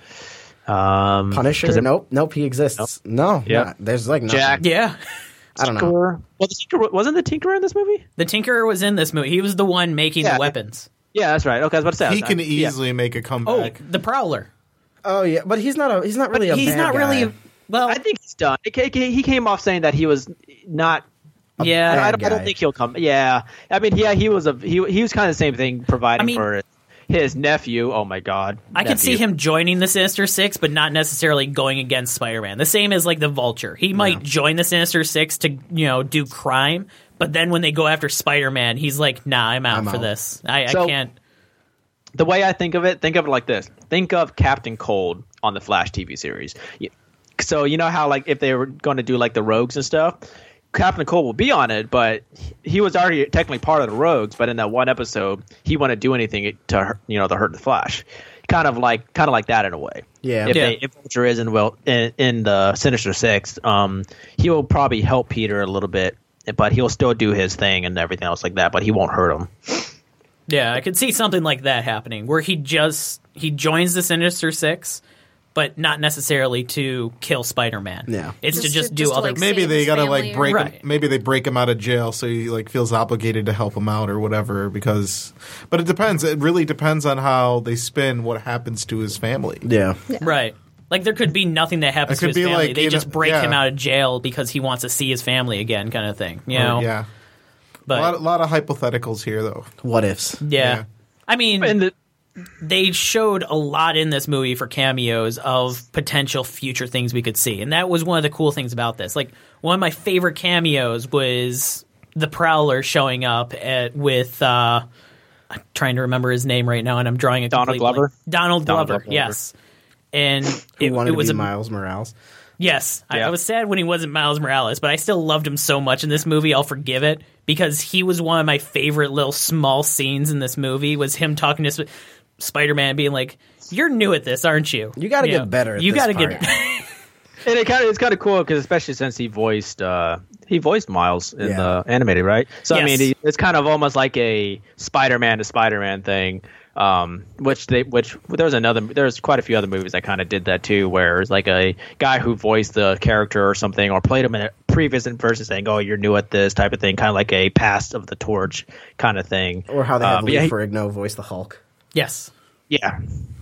Um, Punisher? does it- Nope, nope, he exists. No, Yep. not. There's like nothing. Jack. Yeah. I don't know. Tinkerer. Well, the Tinkerer, wasn't the Tinkerer in this movie? The Tinkerer was in this movie. He was the one making Yeah. the weapons. Yeah, that's right. Okay, I was about to say. He can yeah. easily make a Oh, comeback. the Prowler. Oh yeah, but he's not a. He's not really a. He's bad not really. guy. Well, I think he's done. It ca- He came off saying that he was not. yeah. I bad don't, I don't guy. think he'll come. Yeah, I mean, yeah, he was a he. He was kind of the same thing, providing I mean- for his nephew. Oh my God, I could see nephew. him joining the Sinister Six, but not necessarily going against Spider-Man. The same as like the Vulture. He might join the Sinister Six to, you know, do crime, but then when they go after Spider-Man, he's like, "Nah, I'm out I'm for out. this. I, So- I can't." The way I think of it, think of it like this: think of Captain Cold on the Flash T V series. Y- So you know how like if they were going to do like the Rogues and stuff, Captain Cold will be on it, but he was already technically part of the Rogues. But in that one episode, he wouldn't do anything to hurt, you know to hurt the Flash. Kind of like kind of like that in a way. Yeah. If, Yeah. They, if Vulture is in well in, in the Sinister Six, um, he will probably help Peter a little bit, but he'll still do his thing and everything else like that. But he won't hurt him. Yeah, I could see something like that happening, where he just he joins the Sinister Six, but not necessarily to kill Spider-Man. Yeah. it's to Just just to- do just to, other. like, Maybe save they his gotta family like or- break. Right. Him, maybe they break him out of jail, so he like feels obligated to help him out or whatever. Because, but it depends. It really depends on how they spin what happens to his family. Yeah. Right. Like there could be nothing that happens It to could his be family. like, they you just know- break yeah. him out of jail because he wants to see his family again, kind of thing. You know. Or- yeah. But a lot, a lot of hypotheticals here, though. What ifs? yeah. Yeah. I mean, And the, they showed a lot in this movie for cameos of potential future things we could see, and that was one of the cool things about this. Like one of my favorite cameos was the Prowler showing up at with. Uh, I'm trying to remember his name right now, and I'm drawing a Donald complete Glover? blank. Donald Donald Glover, Glover. yes. And Who it, wanted it was to be a Miles Morales? Yes, I, Yeah. I was sad when he wasn't Miles Morales, but I still loved him so much in this movie. I'll forgive it because he was one of my favorite little small scenes in this movie. Was him talking to Sp- Spider-Man, being like, "You're new at this, aren't you? You gotta get know, better at you this gotta part." get." and it kind of it's kind of cool because especially since he voiced uh, he voiced Miles in Yeah. the animated, right? So I Yes. mean, he, it's kind of almost like a Spider-Man to Spider-Man thing. Um, which they, which there's another, there's quite a few other movies that kind of did that too, where it's like a guy who voiced the character or something, or played him in a previous version, saying, "Oh, you're new at this" type of thing, kind of like a pass of the torch kind of thing. Or how they Uh, have but Lee yeah, he- Ferrigno voice the Hulk. yes, yeah,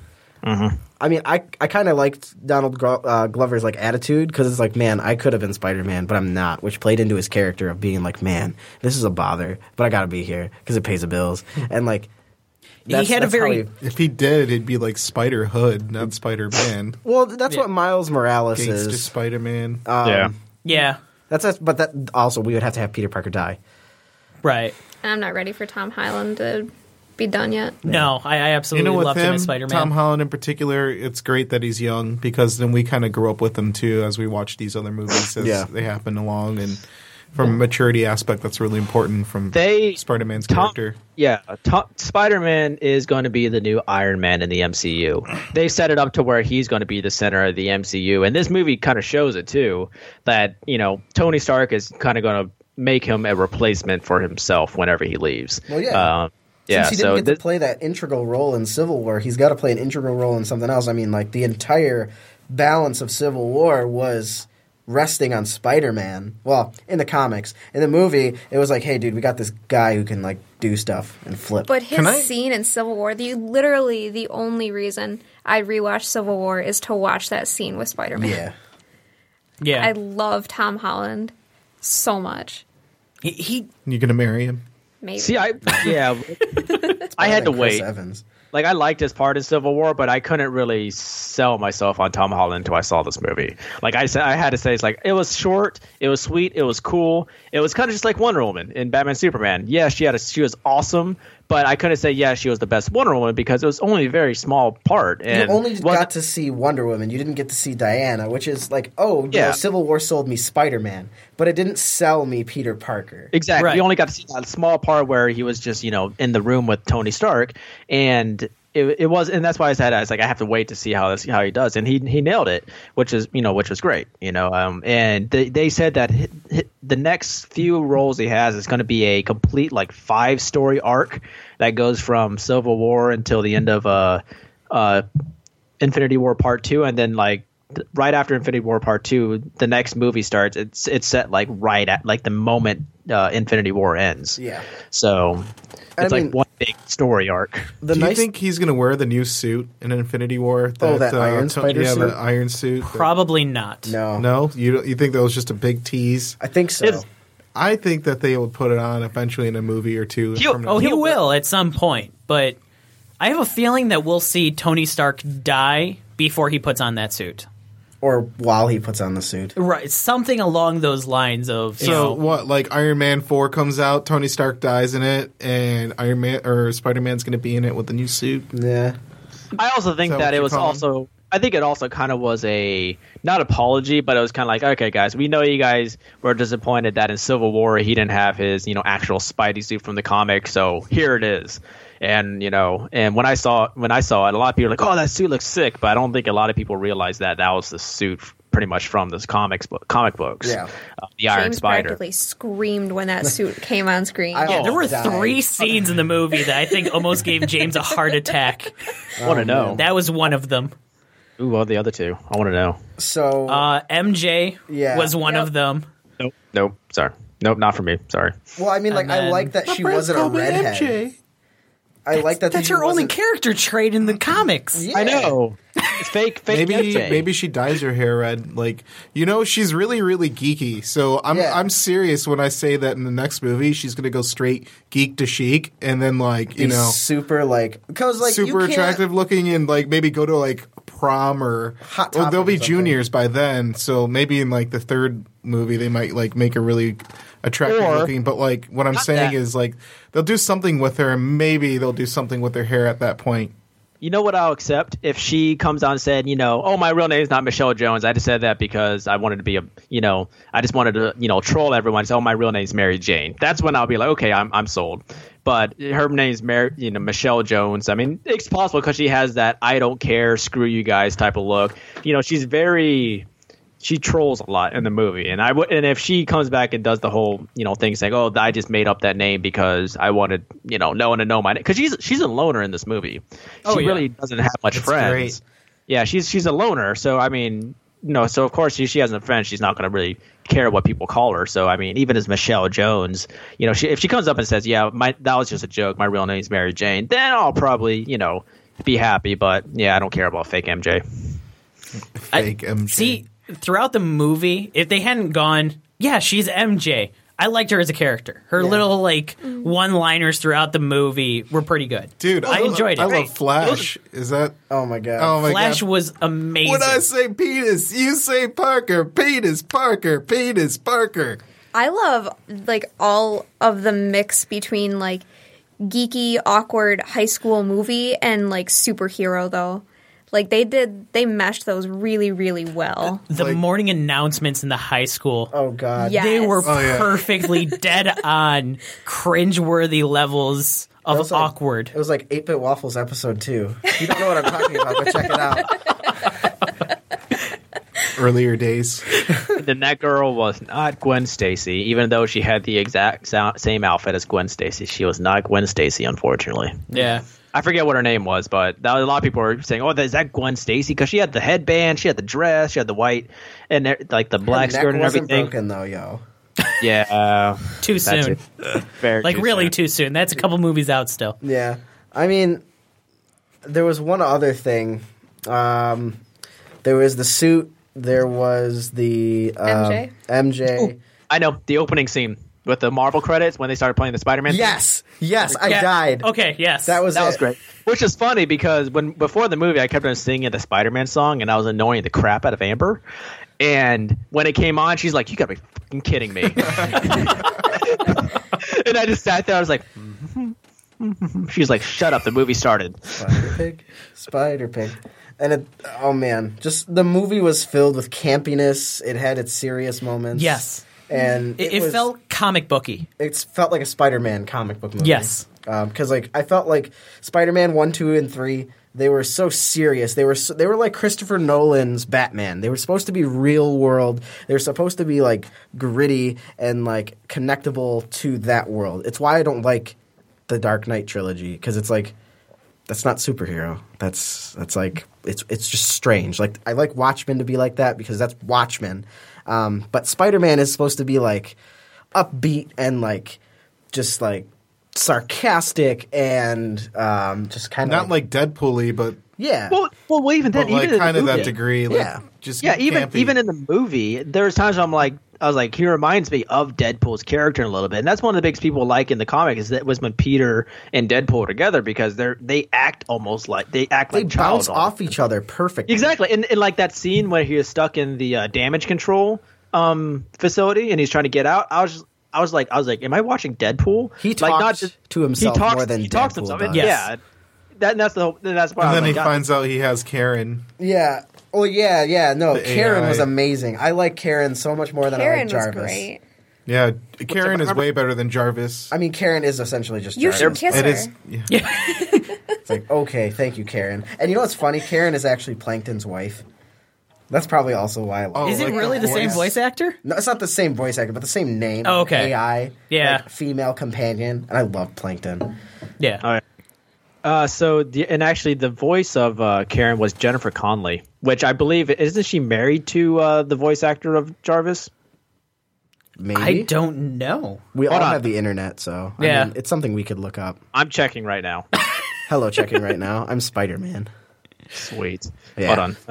I mean, I I kind of liked Donald Glo- uh, Glover's like attitude because it's like, man, I could have been Spider-Man, but I'm not, which played into his character of being like, man, this is a bother, but I got to be here because it pays the bills, and like. That's, he had a that's how very he- If he did, it'd be like Spider Hood, not Spider Man. well. That's what Miles Morales Gangsta is. Spider Man. Um, yeah. yeah, That's, that's but that also we would have to have Peter Parker die. right. And I'm not ready for Tom Holland to be done yet. No, I, I You absolutely know, with loved him him, as Spider-Man. Tom Holland in particular, it's great that he's young because then we kind of grew up with him too as we watch these other movies as Yeah. they happen along. And from a maturity aspect, that's really important from They Spider Man's Tom- character. Yeah, Tom, Spider-Man is going to be the new Iron Man in the M C U. They set it up to where he's going to be the center of the M C U, and this movie kind of shows it too. That you know Tony Stark is kind of going to make him a replacement for himself whenever he leaves. Well, yeah. Um, yeah. Since he so didn't get this, to play that integral role in Civil War, he's got to play an integral role in something else. I mean, like the entire balance of Civil War was resting on Spider-Man. Well, in the comics, in the movie, it was like, hey, dude, we got this guy who can like do stuff and flip. But his Can I- scene in Civil War, the literally the only reason I rewatched Civil War is to watch that scene with Spider-Man. yeah, yeah, I love Tom Holland so much. he, he You gonna marry him? Maybe. see, I yeah, I had to Like Chris wait. Evans. like I liked his part in Civil War, but I couldn't really sell myself on Tom Holland until I saw this movie. Like I said, I had to say it's like it was short, it was sweet, it was cool, it was kind of just like Wonder Woman in Batman Superman. Yeah, she had a she was awesome, but I couldn't say yeah she was the best Wonder Woman because it was only a very small part. And you only wasn't- got to see Wonder Woman. You didn't get to see Diana, which is like, oh, you Yeah. know, Civil War sold me Spider-Man, but it didn't sell me Peter Parker. Exactly. Right. We only got to see that small part where he was just, you know, in the room with Tony Stark, and it, it was, and that's why I said I was like, I have to wait to see how this how he does, and he he nailed it, which is you know which was great, you know. Um, and they they said that hi- hi- the next few roles he has is going to be a complete like five story arc that goes from Civil War until the end of uh uh Infinity War Part Two, and then like. th- Right after Infinity War Part Two, the next movie starts. It's it's set like right at like the moment uh, Infinity War ends. Yeah. So I it's mean- like one big story arc. The Do you nice think he's going to wear the new suit in Infinity War? Oh, that Iron To- Spider yeah, suit? the Iron suit. that- Probably not. no, No, you don't- you think that was just a big tease? I think so. It's- I think that they will put it on eventually in a movie or two. He'll- from Oh, now. he will at some point, but I have a feeling that we'll see Tony Stark die before he puts on that suit. Or while he puts on the suit. Right, something along those lines of you So know, what? Like Iron Man four comes out, Tony Stark dies in it, and Iron Man or Spider Man's going to be in it with the new suit. Yeah. I also think Is that that what it you was call him? also. I think it also kind of was a not apology, but it was kind of like, okay, guys, we know you guys were disappointed that in Civil War he didn't have his you know actual Spidey suit from the comic, so here it is. And you know, and when I saw when I saw it, a lot of people were like, "Oh, that suit looks sick," but I don't think a lot of people realized that that was the suit pretty much from this comics book, comic books. Yeah. uh, the Iron James Spider. practically screamed when that suit came on screen. I- yeah, there were died. three scenes in the movie that I think almost gave James a heart attack. I want to know. That was one of them. Ooh, what are the other two? I want to know. So Uh, M J Yeah. was one Yep. of them. Nope. Nope. Sorry. Nope. Not for me. Sorry. well, I mean, like, and I then- like that she wasn't a redhead. I like that That's she her only wasn't- character trait in the comics. Yeah. I know. It's fake. Fake. Maybe M J. maybe she dyes her hair red. Like you know, she's really really geeky. So I'm Yeah. I'm serious when I say that in the next movie she's gonna go straight geek to chic, and then like you Be know super like because like you super can't- attractive looking, and like maybe go to like prom or Hot well, Topic they'll or be something. juniors by then. So maybe in like the third movie they might like make her really attractive Or- looking. But like what I'm Not saying that. is like they'll do something with her, and maybe they'll do something with her hair at that point. You know what I'll accept if she comes on and said, you know, oh, my real name is not Michelle Jones. I just said that because I wanted to be a, you know, I just wanted to, you know, troll everyone. Say, oh, my real name is Mary Jane. That's when I'll be like, okay, I'm I'm sold. But her name's Mary, you know, Michelle Jones. I mean, it's possible because she has that I don't care, screw you guys type of look. You know, she's very. She trolls a lot in the movie, and I would, and if she comes back and does the whole, you know, thing saying, "Oh, I just made up that name because I wanted, you know, no one to know my name," because she's she's a loner in this movie. Oh, she yeah. really doesn't have much friends. great. Yeah, she's she's a loner, so I mean, you know, so of course she she has no friends. She's not going to really care what people call her. So I mean, even as Michelle Jones, you know, she, if she comes up and says, "Yeah, my that was just a joke. My real name's Mary Jane," then I'll probably, you know, be happy. But yeah, I don't care about fake M J. Fake M J. See, throughout the movie, if they hadn't gone, yeah, she's M J. I liked her as a character. Her little like one-liners throughout the movie were pretty good. Dude, I enjoyed it. I love Great. Flash. Is that? Oh my god. Oh my Flash god! was amazing. When I say penis, you say Parker. Penis, Parker. Penis, Parker. I love like all of the mix between like geeky, awkward high school movie and like superhero though. Like they did, they meshed those really, really well. the like- morning announcements in the high school. Oh god. Yeah. They were Oh, yeah. perfectly dead on, cringeworthy levels That of was like- awkward. It was like eight bit Waffles episode two. You don't know what I'm talking about, but check it out. Earlier days. Then that girl was not Gwen Stacy, even though she had the exact sou- same outfit as Gwen Stacy. She was not Gwen Stacy, unfortunately. Yeah. I forget what her name was, but that, a lot of people were saying, "Oh, is that Gwen Stacy?" Because she had the headband, she had the dress, she had the white, and there- like the black Her neck skirt and wasn't everything. broken though, yo. Yeah, uh, Too that's soon. it. Very Like too really soon. too soon. That's a couple movies out still. Yeah. I mean, there was one other thing. Um, there was the suit. There was the um, M J? M J. I know the opening scene. with the Marvel credits when they started playing the Spider-Man. Yes, yes, I Yeah. died. Okay, yes. That was That it. was great. Which is funny because when before the movie, I kept on singing the Spider-Man song, and I was annoying the crap out of Amber. And when it came on, she's like, "You gotta be fucking kidding me!" And I just sat there. I was like, "She's like, shut up." The movie started. Spider Pig, Spider Pig, and it. Oh man, just the movie was filled with campiness. It had its serious moments. Yes. and It, it was- felt comic booky. It felt like a Spider-Man comic book movie. Yes. because like I felt like Spider-Man one, two, and three. They were so serious. They were so, they were like Christopher Nolan's Batman. They were supposed to be real world. They were supposed to be like gritty and like connectable to that world. It's why I don't like the Dark Knight trilogy because it's like that's not superhero. That's that's like it's it's just strange. Like I like Watchmen to be like that because that's Watchmen. Um, but Spider-Man is supposed to be like upbeat and like just like sarcastic and um, just kind of Not like Deadpool-y, but yeah. Well, well, well, even then, but like even in the kind of that movie- degree. Like, Yeah. just Yeah, even campy. even in the movie, there's times where I'm like, I was like, he reminds me of Deadpool's character a little bit, and that's one of the biggest people like in the comic is that was when Peter and Deadpool are together because they're they act almost like they act they like child bounce almost. off each other perfectly. Exactly, and, and like that scene where he was stuck in the uh, damage control um, facility and he's trying to get out. I was just, I was like, I was like, am I watching Deadpool? He like, talks just, to himself he talks, more than he talks to Deadpool himself. does. And, Yes. Yeah, that, that's the whole, that's why I and was then like, he God. finds out he has Karen. Yeah. Oh yeah, yeah. No, The Karen A I. was amazing. I like Karen so much more than I Karen like was Jarvis. great. Yeah, Karen is remember- way better than Jarvis. I mean, Karen is essentially just You Jarvis. should kiss It her. is. Yeah. It's like, okay, thank you, Karen. And you know what's funny? Karen is actually Plankton's wife. That's probably also why I love Oh, Is it like really the the same voice? voice actor? No, it's not the same voice actor, but the same name. Oh, okay. A I. Yeah. Like, female companion. And I love Plankton. Yeah. All right. Uh, so, the, and actually, the voice of uh, Karen was Jennifer Connelly, which I believe isn't she married to uh, the voice actor of Jarvis? Maybe. I don't know. We all Hold on. have the internet, so I Yeah. mean, it's something we could look up. I'm checking right now. Hello, checking right now. I'm Spider-Man. Sweet. Yeah. Hold on.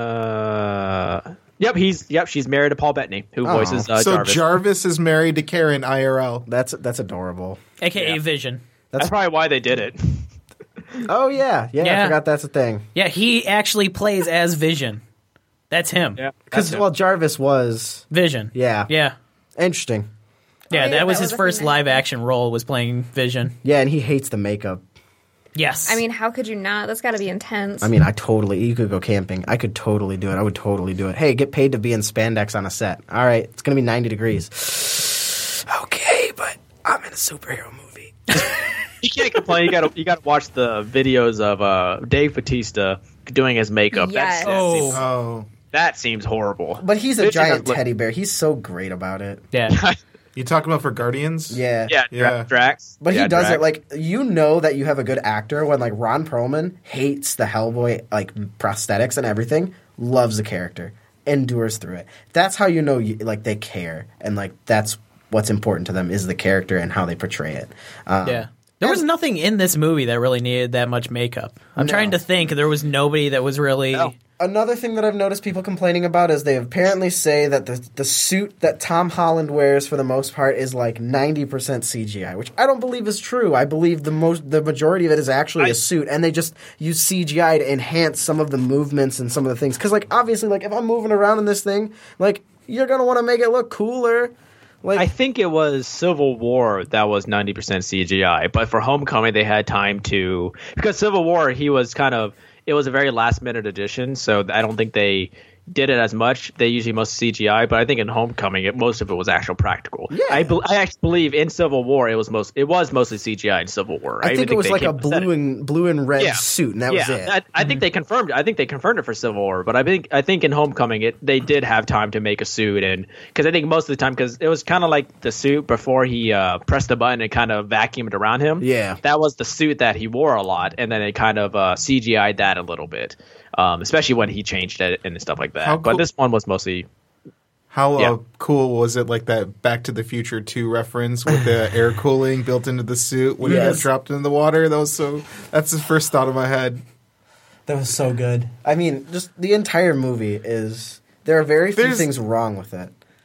Uh, yep, he's yep. She's married to Paul Bettany, who Oh. voices uh, so Jarvis. Jarvis is married to Karen I R L. That's that's adorable. A K A Yeah. Vision. That's probably why they did it. Oh yeah, yeah. Yeah. I forgot that's a thing. Yeah, he actually plays as Vision. That's him. Yeah, Because that's it. well, Jarvis was Vision. yeah, Yeah. interesting. Yeah, yeah, that was that his was a first thing that live happened. action role was playing Vision. Yeah, and he hates the makeup. Yes. I mean, how could you not? That's got to be intense. I mean, I totally. You could go camping. I could totally do it. I would totally do it. Hey, get paid to be in spandex on a set. All right, it's gonna be ninety degrees. Okay, but I'm in a superhero movie. You can't complain. You got to you got to watch the videos of uh, Dave Bautista doing his makeup. Yes. That's, that, Oh. seems, Oh, that seems horrible. But he's a Vision giant does look- teddy bear. He's so great about it. yeah. you talking about for Guardians? Yeah. Yeah, Dra- Yeah. Drax. But Yeah, he does Drax. it like you know that you have a good actor when like Ron Perlman hates the Hellboy like prosthetics and everything, loves the character, endures through it. That's how you know you, like they care and like that's what's important to them is the character and how they portray it. Um, Yeah. There was nothing in this movie that really needed that much makeup. I'm No. trying to think. There was nobody that was really. No. Another thing that I've noticed people complaining about is they apparently say that the the suit that Tom Holland wears for the most part is like ninety percent C G I, which I don't believe is true. I believe the most the majority of it is actually I- a suit, and they just use C G I to enhance some of the movements and some of the things. Because like obviously, like if I'm moving around in this thing, like you're gonna want to make it look cooler. Like I think it was Civil War that was ninety percent C G I, but for Homecoming they had time to because Civil War he was kind of it was a very last minute addition, so I don't think they did it as much. They usually most C G I, but I think in Homecoming it, most of it was actual practical. Yeah. I, be, I actually believe in Civil War it was most it was mostly C G I in Civil War. I, even think it was they like a came- said blue it. and blue and red Yeah. suit, and that yeah, was it. I, I think they confirmed. I think they confirmed it for Civil War, but I think I think in Homecoming it they did have time to make a suit, and because I think most of the time because it was kind of like the suit before he uh, pressed the button and kind of vacuumed around him. Yeah. that was the suit that he wore a lot, and then it kind of uh, C G I'd that a little bit, um, especially when he changed it and stuff like that. How But cool- this one was mostly How Yeah. uh, cool was it? Like that Back to the Future two reference with the air cooling built into the suit when he Yes. got dropped into the water. That was so. That's the first thought of my head. That was so good. I mean, just the entire movie is. There are very few There's- things wrong with it.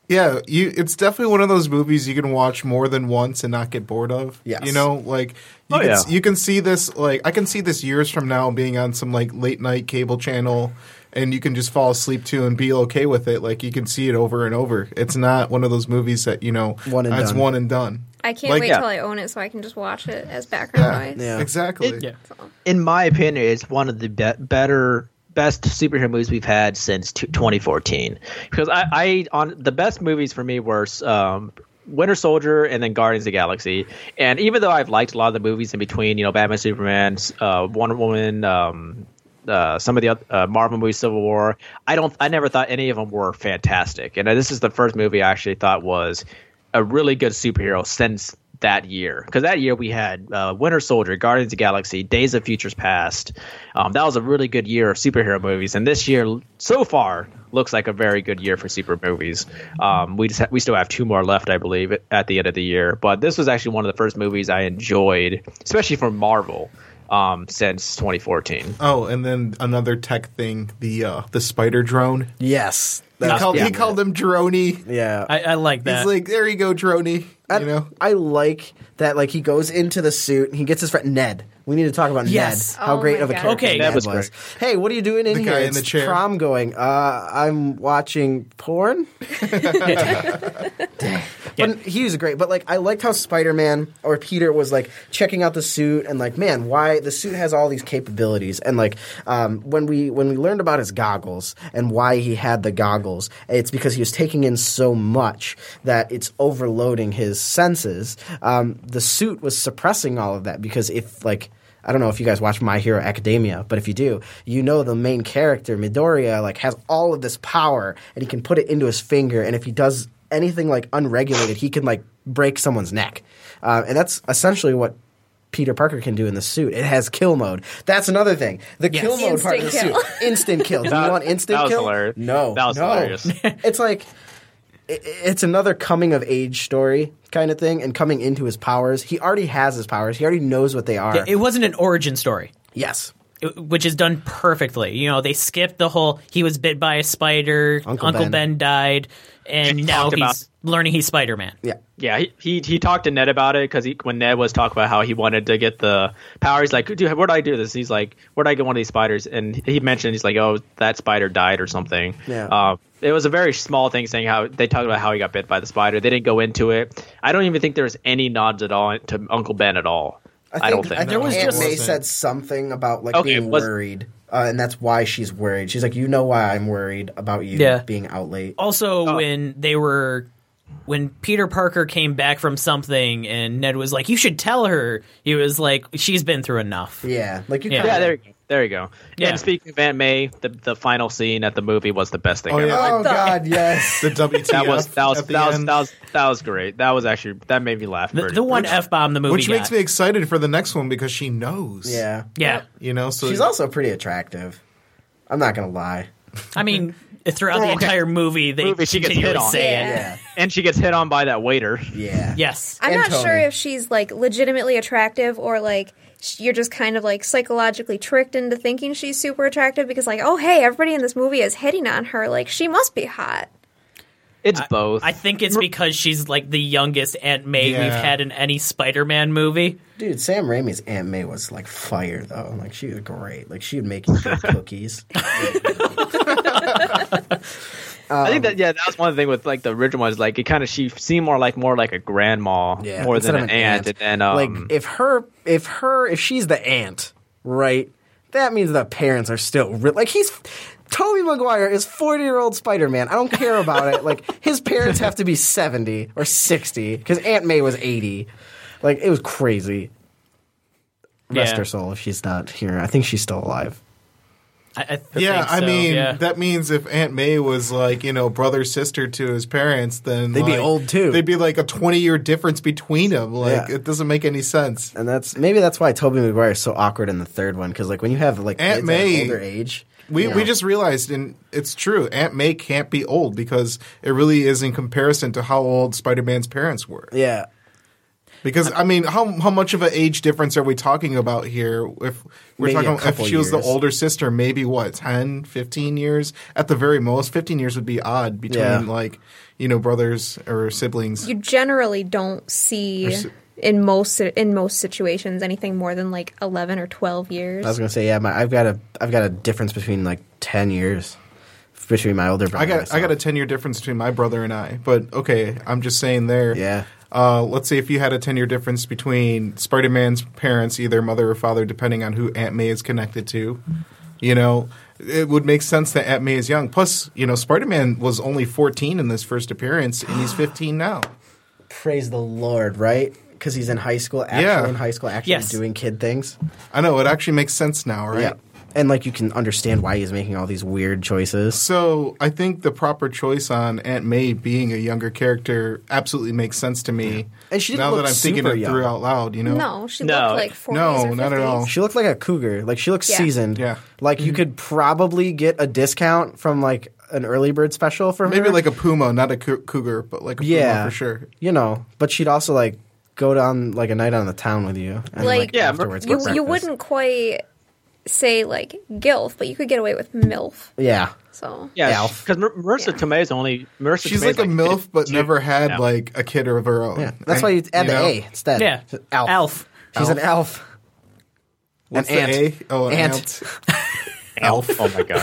Yeah, you. It's definitely one of those movies you can watch more than once and not get bored of. Yes. You know, like you, Oh, can, yeah. you can see this. Like I can see this years from now being on some like late night cable channel, and you can just fall asleep to and be okay with it. Like you can see it over and over. It's not one of those movies that you know One and it's done. one and done. I can't Like- wait Yeah. till I own it so I can just watch it as background noise. Yeah. Exactly. It- Yeah. In my opinion, it's one of the be- better, best superhero movies we've had since t- twenty fourteen. Because I, I, on the best movies for me were um, Winter Soldier and then Guardians of the Galaxy. And even though I've liked a lot of the movies in between, you know, Batman, Superman, uh, Wonder Woman, um, uh, some of the uh, Marvel movies, Civil War, I don't, I never thought any of them were fantastic. And uh, this is the first movie I actually thought was a really good superhero since that year, because that year we had uh, Winter Soldier, Guardians of the Galaxy, Days of Futures Past. Um, that was a really good year of superhero movies, and this year so far looks like a very good year for super movies. Um, we just ha- we still have two more left, I believe, at the end of the year. But this was actually one of the first movies I enjoyed, especially from Marvel, um, since twenty fourteen. Oh, and then another tech thing, the uh, the spider drone. Yes. He That's- called, yeah. he called him Droney. Yeah. I, I like that. He's like, there you go, Droney. I, You know, I like that. Like he goes into the suit and he gets his friend Ned. We need to talk about Yes. Ned. How Oh great my of a God. character Okay. Ned Ned was was. great. Hey, what are you doing in The here? guy in It's the chair. prom going. Uh, I'm watching porn. But he was great. But like, I liked how Spider-Man or Peter was like checking out the suit and like, man, why the suit has all these capabilities. And like, um, when we when we learned about his goggles and why he had the goggles, it's because he was taking in so much that it's overloading his senses. Um, the suit was suppressing all of that because if like. I don't know if you guys watch My Hero Academia, but if you do, you know the main character, Midoriya, like has all of this power and he can put it into his finger, and if he does anything like unregulated, he can like break someone's neck. Uh, and that's essentially what Peter Parker can do in the suit. It has kill mode. That's another thing. The Yes. kill mode part of the Instant suit. kill. Instant kill. Do you That- want instant that was kill? hilarious. No. That was no. hilarious. It's like it- it's another coming of age story kind of thing, and coming into his powers. He already has his powers. He already knows what they are. Yeah, it wasn't an origin story. yes. It- which is done perfectly. You know, they skipped the whole he was bit by a spider, Uncle Uncle, Ben. ben. died, and He now talked he's about- learning he's Spider-Man. Yeah. Yeah, he, he he talked to Ned about it because when Ned was talking about how he wanted to get the power, he's like, "Dude, where do I do this?" He's like, "Where do I get one of these spiders?" And he mentioned he's like, "Oh, that spider died or something." Yeah. Um, it was a very small thing saying how they talked about how he got bit by the spider. They didn't go into it. I don't even think there was any nods at all to Uncle Ben at all. I, don't think. I think There was Aunt just- May said something about like Okay, being was- worried, uh, and that's why she's worried. She's like, you know why I'm worried about you Yeah. being out late. Also, Oh. when they were when Peter Parker came back from something, and Ned was like, "You should tell her." He was like, "She's been through enough." Yeah, like you. Yeah. kinda- Yeah, there you go. There you go. Yeah. And speaking of Aunt May, the the final scene at the movie was the best thing Oh, ever. yeah. Oh God, yes. the W T F That was that was at the that was, end. that was that was great. That was actually that made me laugh. The, pretty- the one f bomb the movie which got. makes me excited for the next one because she knows. yeah, yeah, You know, so she's also pretty attractive. I'm not gonna lie. I mean, throughout the entire movie, they Movie, she gets continually hit on. say Yeah. it. Yeah, and she gets hit on by that waiter. yeah. Yes, I'm And not Tony. sure if she's like legitimately attractive or like sh- you're just kind of like psychologically tricked into thinking she's super attractive because like, oh hey, everybody in this movie is hitting on her. Like she must be hot. It's both. I think it's because she's like the youngest Aunt May Yeah. we've had in any Spider-Man movie. Dude, Sam Raimi's Aunt May was like fire though. Like she was great. Like she would make you good cookies. I think that yeah, that was one thing with like the original ones. Like it kind of she seemed more like more like a grandma Yeah, more instead than of an, aunt. And then um, like if her, if her, if she's the aunt, right? That means the parents are still re- like he's. Tobey Maguire is forty-year-old Spider-Man. I don't care about it. Like his parents have to be seventy or sixty because Aunt May was eighty. Like it was crazy. Rest Yeah. her soul if she's not here. I think she's still alive. I, I th- yeah, think I so, mean yeah. that means if Aunt May was like you know brother sister to his parents, then They'd be like, old, too. They'd be like a twenty year difference between them. Like Yeah. it doesn't make any sense. And that's maybe that's why Tobey Maguire is so awkward in the third one because like when you have like Aunt kids May- at an older age, We you know. we just realized, and it's true. Aunt May can't be old because it really is in comparison to how old Spider Man's parents were. yeah. Because I mean, how how much of an age difference are we talking about here? If we're Maybe talking a if couple she was the years. older sister, maybe what, ten, fifteen years at the very most. fifteen years would be odd between Yeah. like, you know, brothers or siblings. You generally don't see Or si- in most in most situations anything more than like eleven or twelve years. I was gonna say, yeah, my, I've got a I've got a difference between like ten years between my older brother. I got and I got a myself. ten year difference between my brother and I. But okay, I'm just saying there. Yeah. Uh, let's say if you had a ten year difference between Spider-Man's parents, either mother or father, depending on who Aunt May is connected to, you know, it would make sense that Aunt May is young. Plus, you know, Spider-Man was only fourteen in this first appearance, and he's fifteen now. Praise the Lord, right? Because he's in high school, actually Yeah. in high school, actually Yes. doing kid things. I know, it actually makes sense now, right? Yeah. And like you can understand why he's making all these weird choices. So I think the proper choice on Aunt May being a younger character absolutely makes sense to me. And she didn't now look that I'm thinking super it through young. out loud, you know? No, she No. looked like forties No, or fifties. not at all. She looked like a cougar. Like she looks Yeah. seasoned. Yeah. Like Mm-hmm. you could probably get a discount from like an early bird special for her. Maybe like a puma, not a cou- cougar, but like a yeah, puma for sure. You know, but she'd also like go down like a night on the town with you. And, Like, like, Yeah, afterwards You get you breakfast. wouldn't quite say like gilf, but you could get away with milf. Yeah. So Yeah, Alf. because Marissa Yeah. Tomei is only Marissa. She's Tomei's like a MILF, but fifty-two. never had Yeah. like a kid of her own. Yeah. That's I- why you add the know? A instead. Yeah. Alf. Alf. She's an elf. What's An the ant. A? Oh, an Ant. ant. Elf. Oh my god.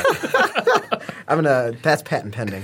I'm gonna. That's patent pending.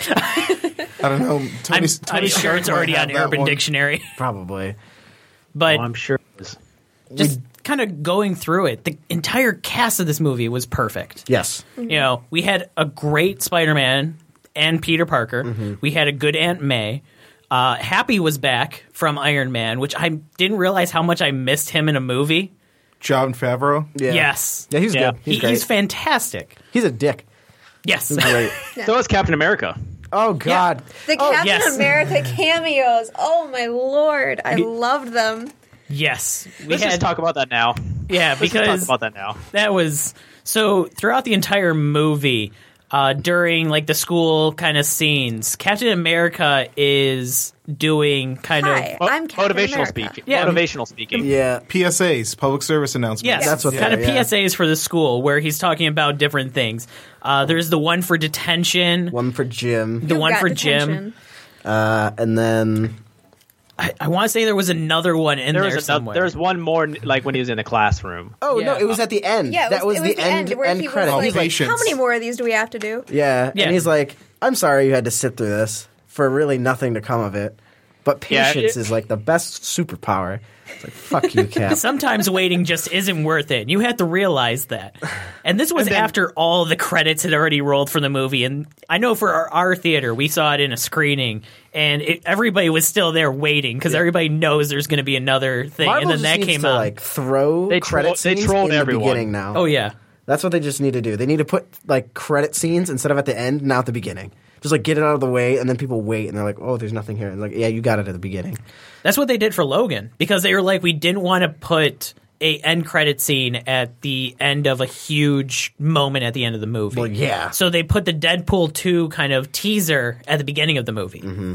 I don't know. I'm, Tony, I'm Tony sure Stark it's might already have on that Urban one. Dictionary. Probably. But Oh, I'm sure. It is. just kind of going through it, the entire cast of this movie was perfect. Yes. You know, we had a great Spider-Man and Peter Parker. Mm-hmm. We had a good Aunt May. Uh, Happy was back from Iron Man, which I didn't realize how much I missed him in a movie. John Favreau. Yeah. Yes. Yeah, he's Yeah. good. He's He- great. he's fantastic. He's a dick. Yes. He's great. So is Captain America. Oh God. the Oh, Captain yes. America cameos. Oh my lord, I loved them. Yes. We Let's had, just talk about that now. yeah, Let's just because talk about that now. that was so throughout the entire movie, uh, during like the school kind of scenes, Captain America is doing kind Hi, of Mo- I'm Captain motivational America. speaking. Yeah. Motivational speaking. Yeah. P S As, public service announcements. yes, That's what kind of they are, yeah. P S As for the school where he's talking about different things. Uh, there's the one for detention, One for Jim. the You one got for detention. Jim. Uh, and then I, I want to say there was another one in There there, was somewhere. another, there's one more like when he was in the classroom. oh Yeah. no, it was at the end. Yeah, it that was, it was the end where end he credit. was He's like, like, Patience. "How many more of these do we have to do?" yeah, Yeah. and he's like, "I'm sorry you had to sit through this for really nothing to come of it." But Yeah, patience it- is like the best superpower. It's like fuck you, Cap. Sometimes waiting just isn't worth it. You have to realize that. And this was And then- after all the credits had already rolled for the movie. And I know for our, our theater, we saw it in a screening, and it, everybody was still there waiting because everybody knows there's going to be another thing. Marvel and then just that needs came to out. like throw They credit troll- they scenes trolled in everyone. the beginning now. oh yeah, That's what they just need to do. They need to put like credit scenes instead of at the end, now at the beginning. Just like get it out of the way, and then people wait, and they're like, "Oh, there's nothing here." And like, yeah, you got it at the beginning. that's what they did for Logan because they were like, we didn't want to put a end credit scene at the end of a huge moment at the end of the movie. Well, yeah. So they put the Deadpool two kind of teaser at the beginning of the movie. Mm-hmm.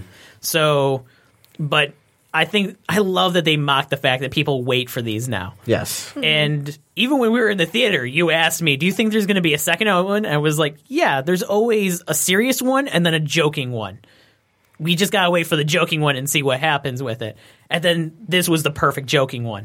So, but I think I love that they mock the fact that people wait for these now. Yes. And even when we were in the theater, you asked me, do you think there's going to be a second one? And I was like, yeah, there's always a serious one and then a joking one. We just got to wait for the joking one and see what happens with it. And then this was the perfect joking one.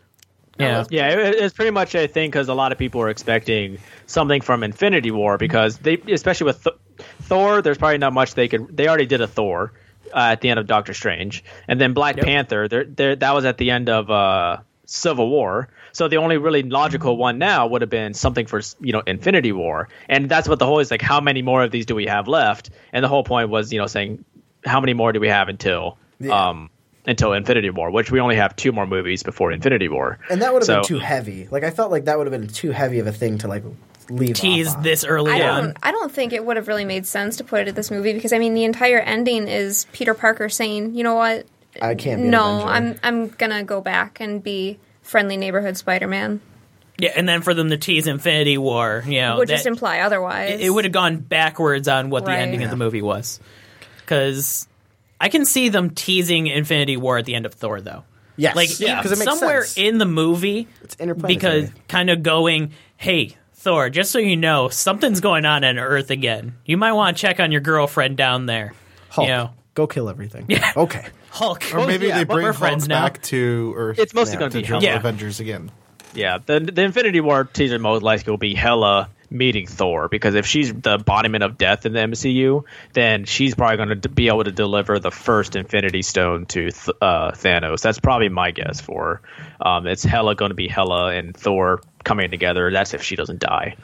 Yeah. Yeah, it, it's pretty much a thing because a lot of people are expecting something from Infinity War because they, especially with Th- Thor, there's probably not much they could. They already did a Thor uh, at the end of Doctor Strange, and then Black Yep. Panther. They're, they're, that was at the end of uh, Civil War. So the only really logical one now would have been something for you know Infinity War, and that's what the whole is like. How many more of these do we have left? And the whole point was you know saying how many more do we have until. Yeah. Um, until Infinity War, which we only have two more movies before Infinity War. And that would have So- been too heavy. Like I felt like that would have been too heavy of a thing to like leave Tease off on. this early I on. don't. I don't think it would have really made sense to put it in this movie because I mean the entire ending is Peter Parker saying, "You know what? I can't be an No, Avenger." I'm I'm gonna go back and be friendly neighborhood Spider-Man." Yeah, and then for them to tease Infinity War, you know, Would that- just imply otherwise. it, it would have gone backwards on what the Right. ending of the movie was. Because I can see them teasing Infinity War at the end of Thor, though. Yes, Like yeah, it- 'cause it makes somewhere sense. in the movie, It's interplanetary. because kind of going, hey, Thor, just so you know, something's going on on Earth again. You might want to check on your girlfriend down there. Hulk, You know, go kill everything. Yeah. Okay. Hulk. Or maybe yeah, they but bring we're Hulk friends now. back to Earth. It's mostly Yeah, going to to be join Hela. Yeah. the Avengers again. Yeah, the the Infinity War teaser most likely will be Hela meeting Thor, because if she's the embodiment of death in the M C U, then she's probably going to be able to deliver the first Infinity Stone to Th- uh, Thanos. That's probably my guess for. Um, it's Hela going to be Hela and Thor coming together. That's if she doesn't die.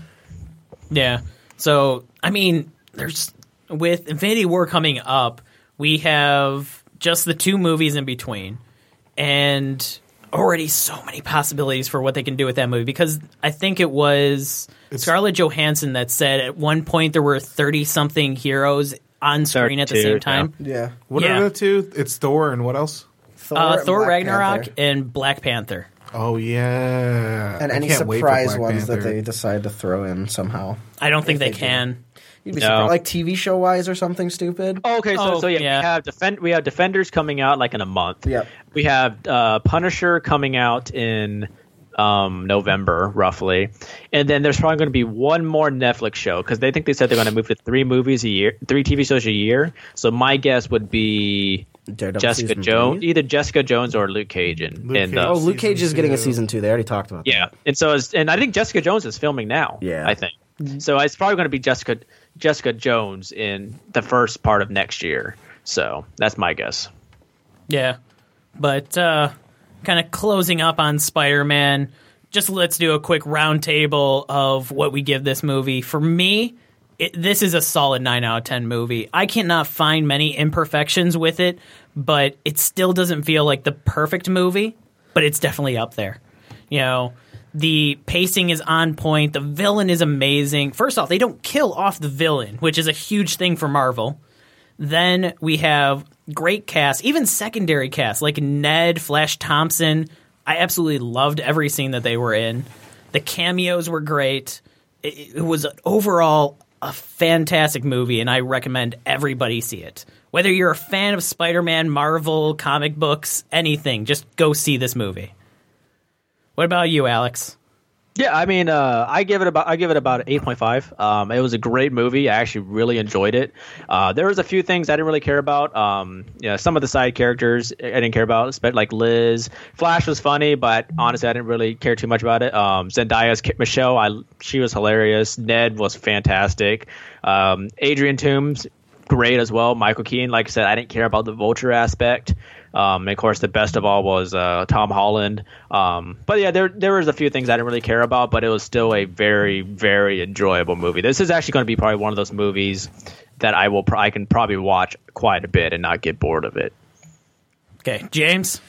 Yeah. So, I mean, there's with Infinity War coming up, we have just the two movies in between, and already so many possibilities for what they can do with that movie. Because I think it was Scarlett Johansson that said at one point there were thirty something heroes on screen at the thirty-two, same time. Yeah. What Yeah. are the two? It's Thor and what else? Thor, Uh, and Thor Black Ragnarok Panther. and Black Panther. Oh yeah, And I any can't wait for surprise Black ones that Panther. they decide to throw in somehow. I don't think If they they do. can. You'd be No. surprised. Like T V show wise or something stupid. Oh, okay, so Oh, so yeah, yeah. we have defend we have Defenders coming out like in a month. Yep. We have uh, Punisher coming out in um, November, roughly, and then there's probably going to be one more Netflix show because they think they said they're going to move to three movies a year, three T V shows a year. So my guess would be Daredevil Jessica season Jones, three? either Jessica Jones or Luke Cage. In, Luke in the, Cage. Oh, Luke Cage Season is getting a two. season two. They already talked about that. yeah, and so is, and I think Jessica Jones is filming now. Yeah. I think so. It's probably going to be Jessica Jessica Jones in the first part of next year. So that's my guess. Yeah. But uh, kind of closing up on Spider-Man, just let's do a quick roundtable of what we give this movie. For me, it, this is a solid nine out of ten movie. I cannot find many imperfections with it, but it still doesn't feel like the perfect movie, but it's definitely up there. You know, the pacing is on point. The villain is amazing. First off, they don't kill off the villain, which is a huge thing for Marvel. Then we have great cast, even secondary cast, like Ned, Flash Thompson. I absolutely loved every scene that they were in. The cameos were great. It, it was overall a fantastic movie, and I recommend everybody see it. Whether you're a fan of Spider-Man, Marvel, comic books, anything, just go see this movie. What about you, Alex? Yeah, I mean, uh, I give it about I give it about eight point five. Um, it was a great movie. I actually really enjoyed it. Uh, there was a few things I didn't really care about. Um, you know, some of the side characters I didn't care about, especially like Liz. Flash was funny, but honestly, I didn't really care too much about it. Um, Zendaya's Ki- Michelle, I she was hilarious. Ned was fantastic. Um, Adrian Toomes, great as well. Michael Keaton, like I said, I didn't care about the Vulture aspect. Um, and of course, the best of all was uh, Tom Holland. Um, but yeah, there there was a few things I didn't really care about, but it was still a very, very enjoyable movie. This is actually going to be probably one of those movies that I will I can probably watch quite a bit and not get bored of it. Okay, James?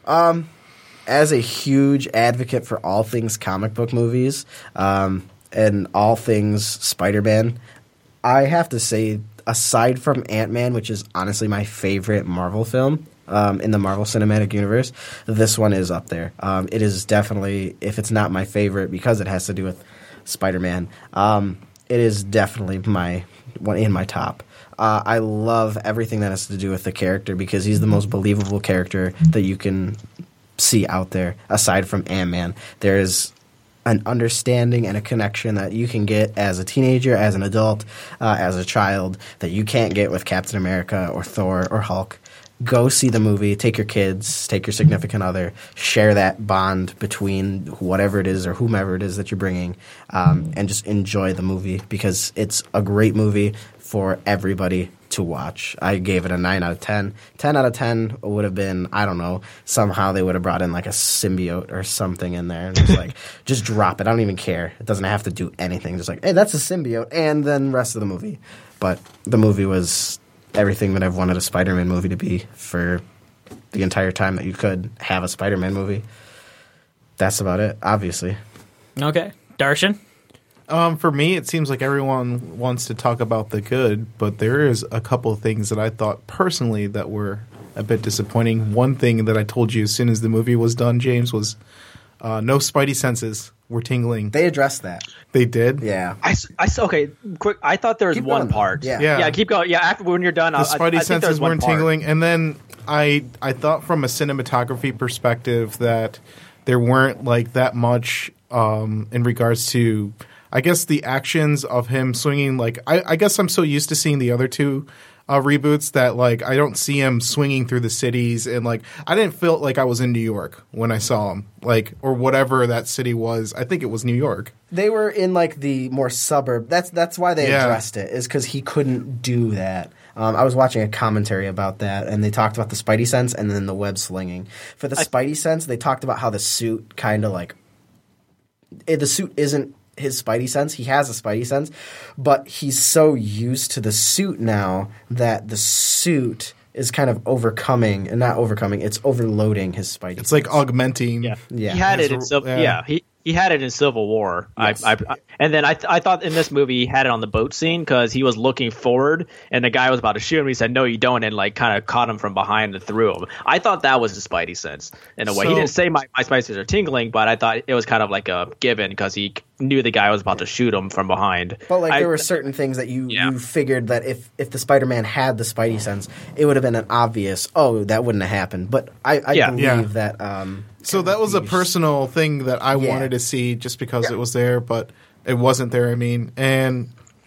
As a huge advocate for all things comic book movies um, and all things Spider-Man, I have to say, aside from Ant-Man, which is honestly my favorite Marvel film um, in the Marvel Cinematic Universe, this one is up there. Um, it is definitely, if it's not my favorite because it has to do with Spider-Man, um, it is definitely my one in my top. Uh, I love everything that has to do with the character because he's the most believable character that you can see out there aside from Ant-Man. There is an understanding and a connection that you can get as a teenager, as an adult, uh, as a child that you can't get with Captain America or Thor or Hulk. Go see the movie, take your kids, take your significant other, share that bond between whatever it is or whomever it is that you're bringing, um, and just enjoy the movie because it's a great movie for everybody to watch. I gave it a nine out of ten. ten out of ten would have been, I don't know, somehow they would have brought in like a symbiote or something in there and just like, just drop it. I don't even care. It doesn't have to do anything. Just like, hey, that's a symbiote, and then rest of the movie. But the movie was everything that I've wanted a Spider-Man movie to be for the entire time that you could have a Spider-Man movie. That's about it, obviously. Okay. Darshan? Um, for me, it seems like everyone wants to talk about the good, but there is a couple of things that I thought personally that were a bit disappointing. One thing that I told you as soon as the movie was done, James, was uh, no Spidey senses were tingling. They addressed that. They did? Yeah. I, s- I s- okay, quick. I thought there was Keep one going. part. Yeah. Yeah. yeah. Keep going. Yeah, after when you're done, The I'll, spidey I, I think senses there's one weren't part. tingling. And then I I thought from a cinematography perspective that there weren't like that much um, in regards to, I guess, the actions of him swinging. Like, I, I guess I'm so used to seeing the other two Uh, reboots that like I don't see him swinging through the cities, and like I didn't feel like I was in New York when I saw him, like, or whatever that city was. I think it was New York. They were in like the more suburb. That's that's why they Yeah. addressed it, is because he couldn't do that. Um, I was watching a commentary about that, and they talked about the Spidey sense and then the web slinging. For the Spidey sense, they talked about how the suit kind of like eh, the suit isn't his Spidey sense. He has a Spidey sense, but he's so used to the suit now that the suit is kind of overcoming, and not overcoming, it's overloading his Spidey It's sense. like augmenting. Yeah, Yeah. he had His it in ro- Civil. yeah. Yeah. he he had it in Civil War. Yes. I, I, I and then I th- I thought in this movie he had it on the boat scene because he was looking forward and the guy was about to shoot him. He said, "No, you don't," and like kind of caught him from behind and threw him. I thought that was his Spidey sense in a way. he So- didn't say my my Spidey senses are tingling, but I thought it was kind of like a given because he knew the guy was about to shoot him from behind. But like I- there were certain things that you, Yeah. you figured that if, if the Spider-Man had the Spidey sense, it would have been an obvious, oh, that wouldn't have happened. But I, I Yeah. believe Yeah. that. Um, So that was a personal thing that I Yeah. wanted to see just because it was there, but it wasn't there. I mean, and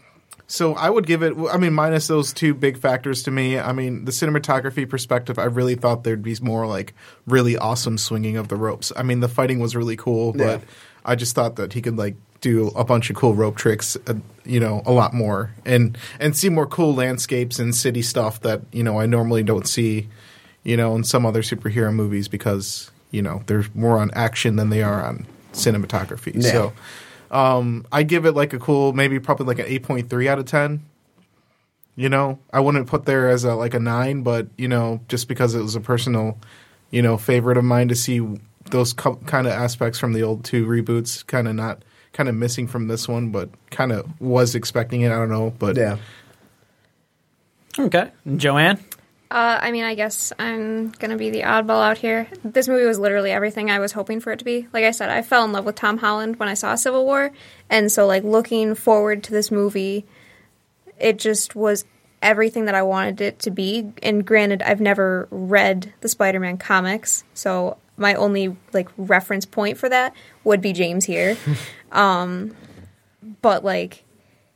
so I would give it. I mean, minus those two big factors to me. I mean, the cinematography perspective, I really thought there'd be more like really awesome swinging of the ropes. I mean, the fighting was really cool, but Yeah. I just thought that he could like do a bunch of cool rope tricks, uh, you know, a lot more, and and see more cool landscapes and city stuff that you know I normally don't see, you know, in some other superhero movies because you know they're more on action than they are on cinematography. Yeah. So um, I give it like a cool, maybe probably like an eight point three out of ten. You know, I wouldn't put there as a like a nine, but you know, just because it was a personal, you know, favorite of mine to see those co- kind of aspects from the old two reboots, kind of not kind of missing from this one, but kind of was expecting it. I don't know, but yeah. Okay. Joanne? Uh, I mean, I guess I'm gonna be the oddball out here. This movie was literally everything I was hoping for it to be. Like I said, I fell in love with Tom Holland when I saw Civil War, and so like looking forward to this movie, it just was everything that I wanted it to be. And granted, I've never read the Spider-Man comics, so my only like reference point for that would be James here. um, but like,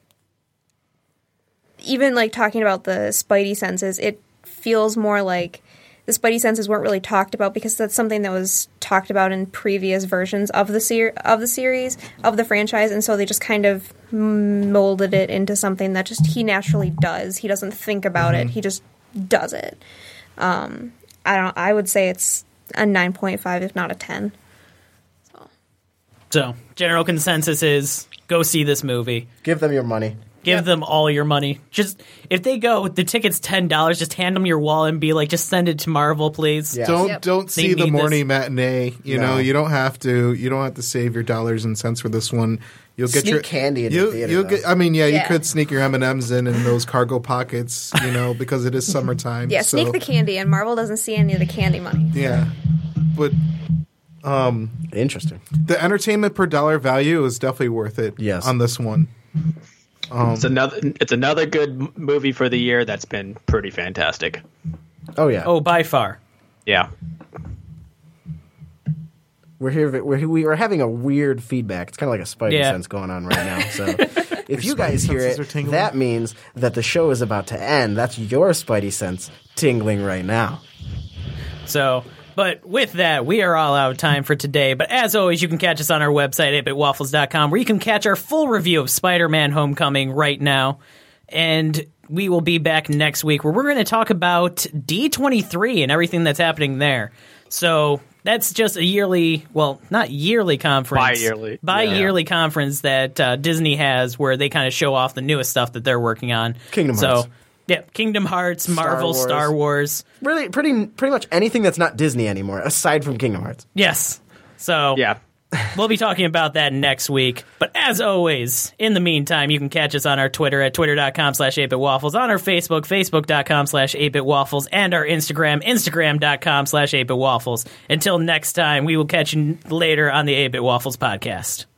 even like talking about the Spidey senses, it feels more like the Spidey senses weren't really talked about because that's something that was talked about in previous versions of the ser- of the series, of the franchise, and so they just kind of molded it into something that just he naturally does. He doesn't think about Mm-hmm. it; he just does it. Um, I don't. I would say it's a nine point five, if not a ten. So, general consensus is go see this movie. Give them your money. Give them all your money. Just if they go, the ticket's ten dollars. Just hand them your wallet and be like, just send it to Marvel, please. Yeah. don't Yep. don't They see the need morning this. matinee. You No. know, you don't have to. You don't have to save your dollars and cents for this one. You'll get Sneak your candy in the you, theater, You'll though. get. I mean, yeah, you Yeah. could sneak your M and M's in in those cargo pockets. You know, because it is summertime. Yeah, so, sneak the candy, and Marvel doesn't see any of the candy money. Yeah, but Interesting. the entertainment per dollar value is definitely worth it. Yes. on this one. it's another it's another good m- movie for the year that's been pretty fantastic. Oh yeah. Oh, by far. Yeah. We're here. We're we are having a weird feedback. It's kind of like a Spidey Yeah. sense going on right now. So if you guys hear senses it, are tingling. that means that the show is about to end. That's your Spidey sense tingling right now. So, but with that, we are all out of time for today. But as always, you can catch us on our website, eight bit waffles dot com, where you can catch our full review of Spider-Man Homecoming right now. And we will be back next week where we're going to talk about D twenty-three and everything that's happening there. So that's just a yearly, well, not yearly conference. Bi-yearly. Bi-yearly conference that uh, Disney has where they kind of show off the newest stuff that they're working on. Kingdom so, Hearts. Yeah, Kingdom Hearts, Marvel, Wars. Star Wars. Really, pretty pretty much anything that's not Disney anymore, aside from Kingdom Hearts. Yes. So Yeah. we'll be talking about that next week. But as always, in the meantime, you can catch us on our Twitter at twitter.com slash 8bitwaffles, on our Facebook, facebook.com slash 8bitwaffles, and our Instagram, instagram.com slash 8bitwaffles. Until next time, we will catch you later on the eight bit waffles podcast.